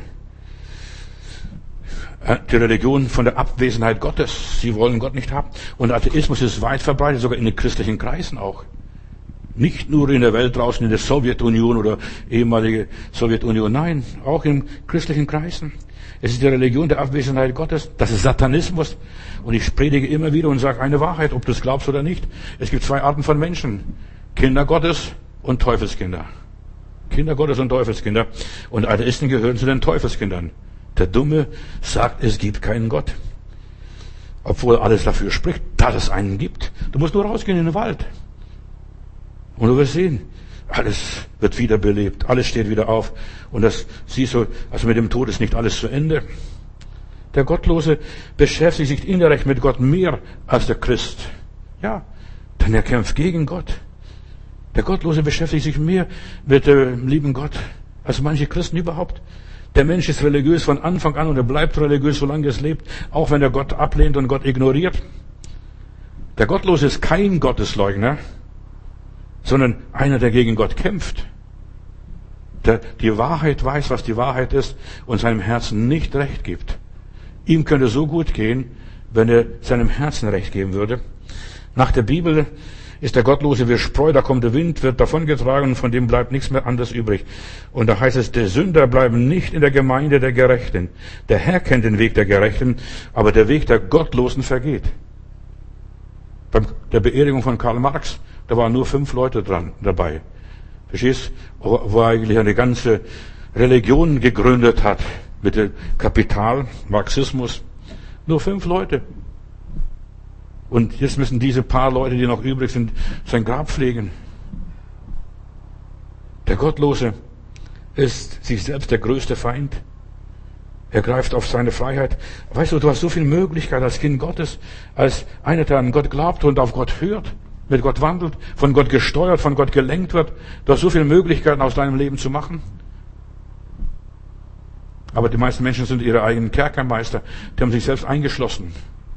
Die Religion von der Abwesenheit Gottes. Sie wollen Gott nicht haben. Und Atheismus ist weit verbreitet, sogar in den christlichen Kreisen auch. Nicht nur in der Welt draußen, in der Sowjetunion oder ehemalige Sowjetunion, nein, auch in christlichen Kreisen. Es ist die Religion der Abwesenheit Gottes, das ist Satanismus. Und ich predige immer wieder und sage eine Wahrheit, ob du es glaubst oder nicht. Es gibt zwei Arten von Menschen, Kinder Gottes und Teufelskinder. Kinder Gottes und Teufelskinder. Und Atheisten gehören zu den Teufelskindern. Der Dumme sagt, es gibt keinen Gott. Obwohl alles dafür spricht, dass es einen gibt. Du musst nur rausgehen in den Wald. Und du wirst sehen, alles wird wiederbelebt, alles steht wieder auf. Und das siehst du, also mit dem Tod ist nicht alles zu Ende. Der Gottlose beschäftigt sich indirekt mit Gott mehr als der Christ. Ja, denn er kämpft gegen Gott. Der Gottlose beschäftigt sich mehr mit dem lieben Gott als manche Christen überhaupt. Der Mensch ist religiös von Anfang an und er bleibt religiös, solange es lebt, auch wenn er Gott ablehnt und Gott ignoriert. Der Gottlose ist kein Gottesleugner, sondern einer, der gegen Gott kämpft. Der die Wahrheit weiß, was die Wahrheit ist und seinem Herzen nicht recht gibt. Ihm könnte so gut gehen, wenn er seinem Herzen recht geben würde. Nach der Bibel ist der Gottlose wie Spreu, da kommt der Wind, wird davongetragen und von dem bleibt nichts mehr anderes übrig. Und da heißt es, der Sünder bleiben nicht in der Gemeinde der Gerechten. Der Herr kennt den Weg der Gerechten, aber der Weg der Gottlosen vergeht. Bei der Beerdigung von Karl Marx, da waren nur 5 Leute dabei. Verstehst? Wo er eigentlich eine ganze Religion gegründet hat mit dem Kapital, Marxismus. Nur 5 Leute. Und jetzt müssen diese paar Leute, die noch übrig sind, sein Grab pflegen. Der Gottlose ist sich selbst der größte Feind. Er greift auf seine Freiheit. Weißt du, du hast so viel Möglichkeit als Kind Gottes, als einer, der an Gott glaubt und auf Gott hört. mit Gott wandelt, von Gott gesteuert, von Gott gelenkt wird. Du hast so viele Möglichkeiten aus deinem Leben zu machen. Aber die meisten Menschen sind ihre eigenen Kerkermeister. Die haben sich selbst eingeschlossen.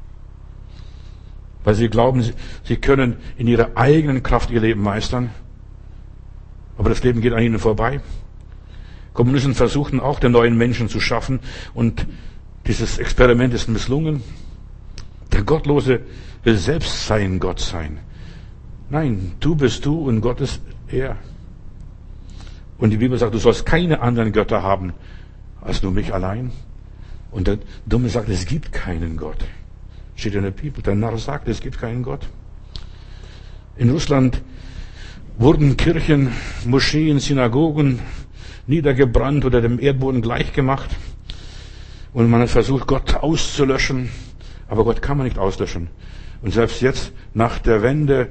Weil sie glauben, sie können in ihrer eigenen Kraft ihr Leben meistern. Aber das Leben geht an ihnen vorbei. Kommunisten versuchten auch, den neuen Menschen zu schaffen. Und dieses Experiment ist misslungen. Der Gottlose will selbst sein Gott sein. Nein, du bist du und Gott ist er. Und die Bibel sagt, du sollst keine anderen Götter haben als nur mich allein. Und der Dumme sagt, es gibt keinen Gott. Steht in der Bibel. Der Narr sagt, es gibt keinen Gott. In Russland wurden Kirchen, Moscheen, Synagogen niedergebrannt oder dem Erdboden gleichgemacht. Und man hat versucht, Gott auszulöschen. Aber Gott kann man nicht auslöschen. Und selbst jetzt, nach der Wende,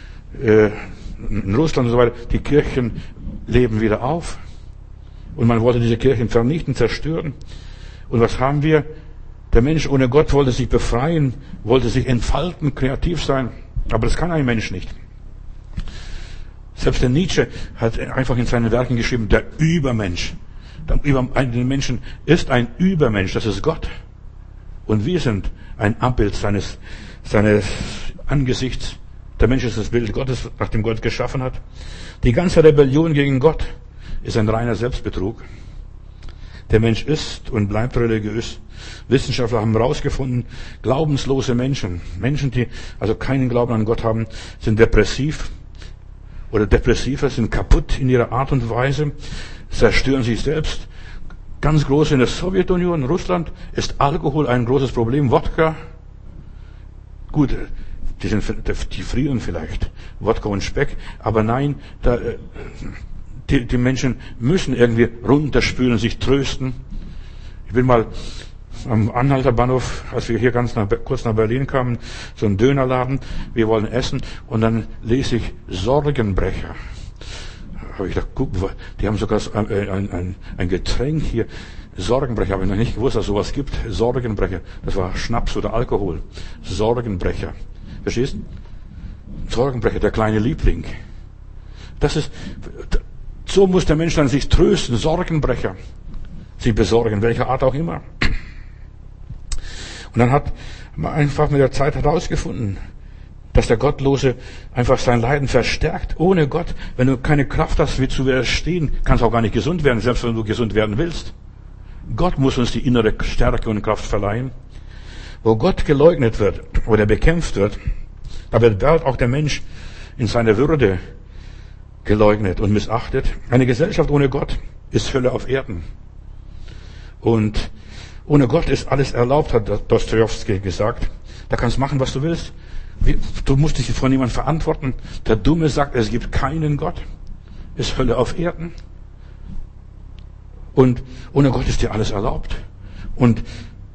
in Russland und so weiter, die Kirchen leben wieder auf. Und man wollte diese Kirchen vernichten, zerstören. Und was haben wir? Der Mensch ohne Gott wollte sich befreien, wollte sich entfalten, kreativ sein. Aber das kann ein Mensch nicht. Selbst der Nietzsche hat einfach in seinen Werken geschrieben, der Übermensch. Der Menschen ist ein Übermensch, das ist Gott. Und wir sind ein Abbild seines Angesichts. Der Mensch ist das Bild Gottes, nach dem Gott geschaffen hat. Die ganze Rebellion gegen Gott ist ein reiner Selbstbetrug. Der Mensch ist und bleibt religiös. Wissenschaftler haben herausgefunden, glaubenslose Menschen, die also keinen Glauben an Gott haben, sind depressiv oder depressiver, sind kaputt in ihrer Art und Weise, zerstören sich selbst. Ganz groß in der Sowjetunion, Russland, ist Alkohol ein großes Problem. Wodka, gut, die frieren vielleicht, Wodka und Speck, aber nein, die Menschen müssen irgendwie runterspülen, sich trösten. Ich bin mal am Anhalter Bahnhof, als wir hier kurz nach Berlin kamen, so ein Dönerladen, wir wollen essen, und dann lese ich Sorgenbrecher. Habe ich gedacht, guck, die haben sogar ein Getränk hier, Sorgenbrecher, habe ich noch nicht gewusst, dass es sowas gibt, Sorgenbrecher. Das war Schnaps oder Alkohol. Sorgenbrecher. Verstehst? Sorgenbrecher, der kleine Liebling. So muss der Mensch dann sich trösten, Sorgenbrecher. Sie besorgen, welcher Art auch immer. Und dann hat man einfach mit der Zeit herausgefunden, dass der Gottlose einfach sein Leiden verstärkt. Ohne Gott, wenn du keine Kraft hast, wie zu widerstehen, kannst du auch gar nicht gesund werden, selbst wenn du gesund werden willst. Gott muss uns die innere Stärke und Kraft verleihen. Wo Gott geleugnet wird oder bekämpft wird, da wird auch der Mensch in seiner Würde geleugnet und missachtet. Eine Gesellschaft ohne Gott ist Hölle auf Erden. Und ohne Gott ist alles erlaubt, hat Dostojewski gesagt. Da kannst du machen, was du willst. Du musst dich vor niemandem verantworten. Der Dumme sagt, es gibt keinen Gott. Ist Hölle auf Erden. Und ohne Gott ist dir alles erlaubt. Und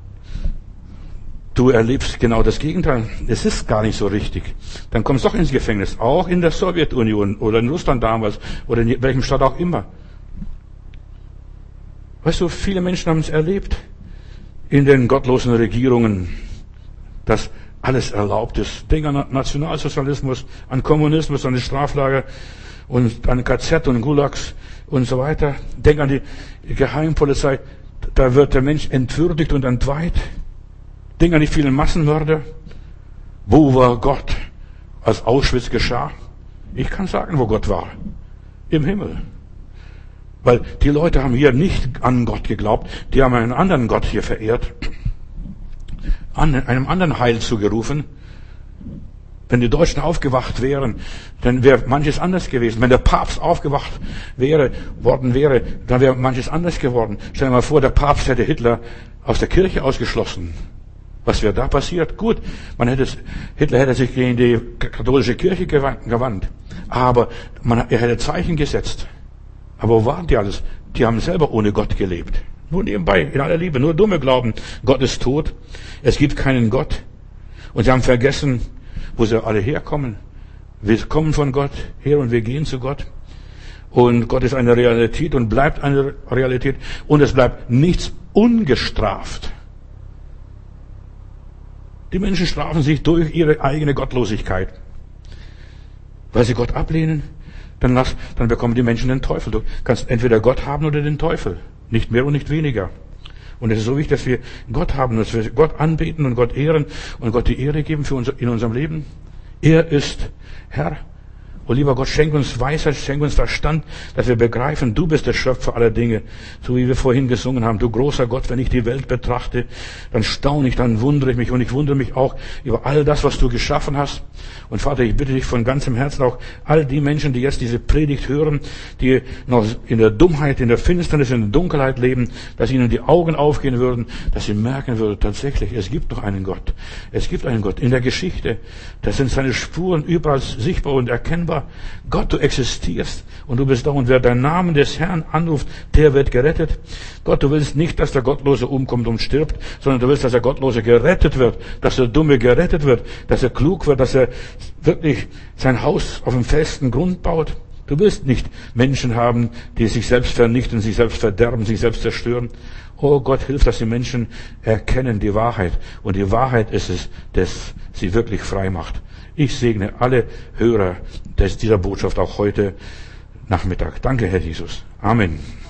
du erlebst genau das Gegenteil. Es ist gar nicht so richtig. Dann kommst du doch ins Gefängnis. Auch in der Sowjetunion oder in Russland damals oder in welchem Staat auch immer. Weißt du, viele Menschen haben es erlebt in den gottlosen Regierungen, dass alles erlaubt ist. Denk an Nationalsozialismus, an Kommunismus, an die Straflager und an KZ und Gulags und so weiter. Denk an die Geheimpolizei. Da wird der Mensch entwürdigt und entweiht. Denk an die vielen Massenmörder. Wo war Gott, als Auschwitz geschah? Ich kann sagen, wo Gott war. Im Himmel. Weil die Leute haben hier nicht an Gott geglaubt. Die haben einen anderen Gott hier verehrt. Einem anderen Heil zugerufen. Wenn die Deutschen aufgewacht wären, dann wäre manches anders gewesen. Wenn der Papst aufgewacht worden wäre, dann wäre manches anders geworden. Stell dir mal vor, der Papst hätte Hitler aus der Kirche ausgeschlossen. Was wäre da passiert? Gut, Hitler hätte sich gegen die katholische Kirche gewandt. Aber er hätte Zeichen gesetzt. Aber wo waren die alles? Die haben selber ohne Gott gelebt. Nur nebenbei, in aller Liebe. Nur Dumme glauben, Gott ist tot. Es gibt keinen Gott. Und sie haben vergessen, wo sie alle herkommen. Wir kommen von Gott her und wir gehen zu Gott. Und Gott ist eine Realität und bleibt eine Realität. Und es bleibt nichts ungestraft. Die Menschen strafen sich durch ihre eigene Gottlosigkeit. weil sie Gott ablehnen, dann bekommen die Menschen den Teufel. Du kannst entweder Gott haben oder den Teufel. Nicht mehr und nicht weniger. Und es ist so wichtig, dass wir Gott haben, dass wir Gott anbeten und Gott ehren und Gott die Ehre geben in unserem Leben. Er ist Herr. Oh lieber Gott, schenk uns Weisheit, schenk uns Verstand, dass wir begreifen, du bist der Schöpfer aller Dinge. So wie wir vorhin gesungen haben, du großer Gott, wenn ich die Welt betrachte, dann staune ich, dann wundere ich mich. Und ich wundere mich auch über all das, was du geschaffen hast. Und Vater, ich bitte dich von ganzem Herzen auch, all die Menschen, die jetzt diese Predigt hören, die noch in der Dummheit, in der Finsternis, in der Dunkelheit leben, dass ihnen die Augen aufgehen würden, dass sie merken würden, tatsächlich, es gibt noch einen Gott. Es gibt einen Gott in der Geschichte. Das sind seine Spuren überall sichtbar und erkennbar. Gott, du existierst und du bist da, und wer deinen Namen des Herrn anruft, der wird gerettet. Gott, du willst nicht, dass der Gottlose umkommt und stirbt, sondern du willst, dass der Gottlose gerettet wird, dass der Dumme gerettet wird, dass er klug wird, dass er wirklich sein Haus auf dem festen Grund baut. Du willst nicht Menschen haben, die sich selbst vernichten, sich selbst verderben, sich selbst zerstören. Oh Gott, hilf, dass die Menschen erkennen die Wahrheit. Und die Wahrheit ist es, das sie wirklich frei macht. Ich segne alle Hörer dieser Botschaft auch heute Nachmittag. Danke, Herr Jesus. Amen.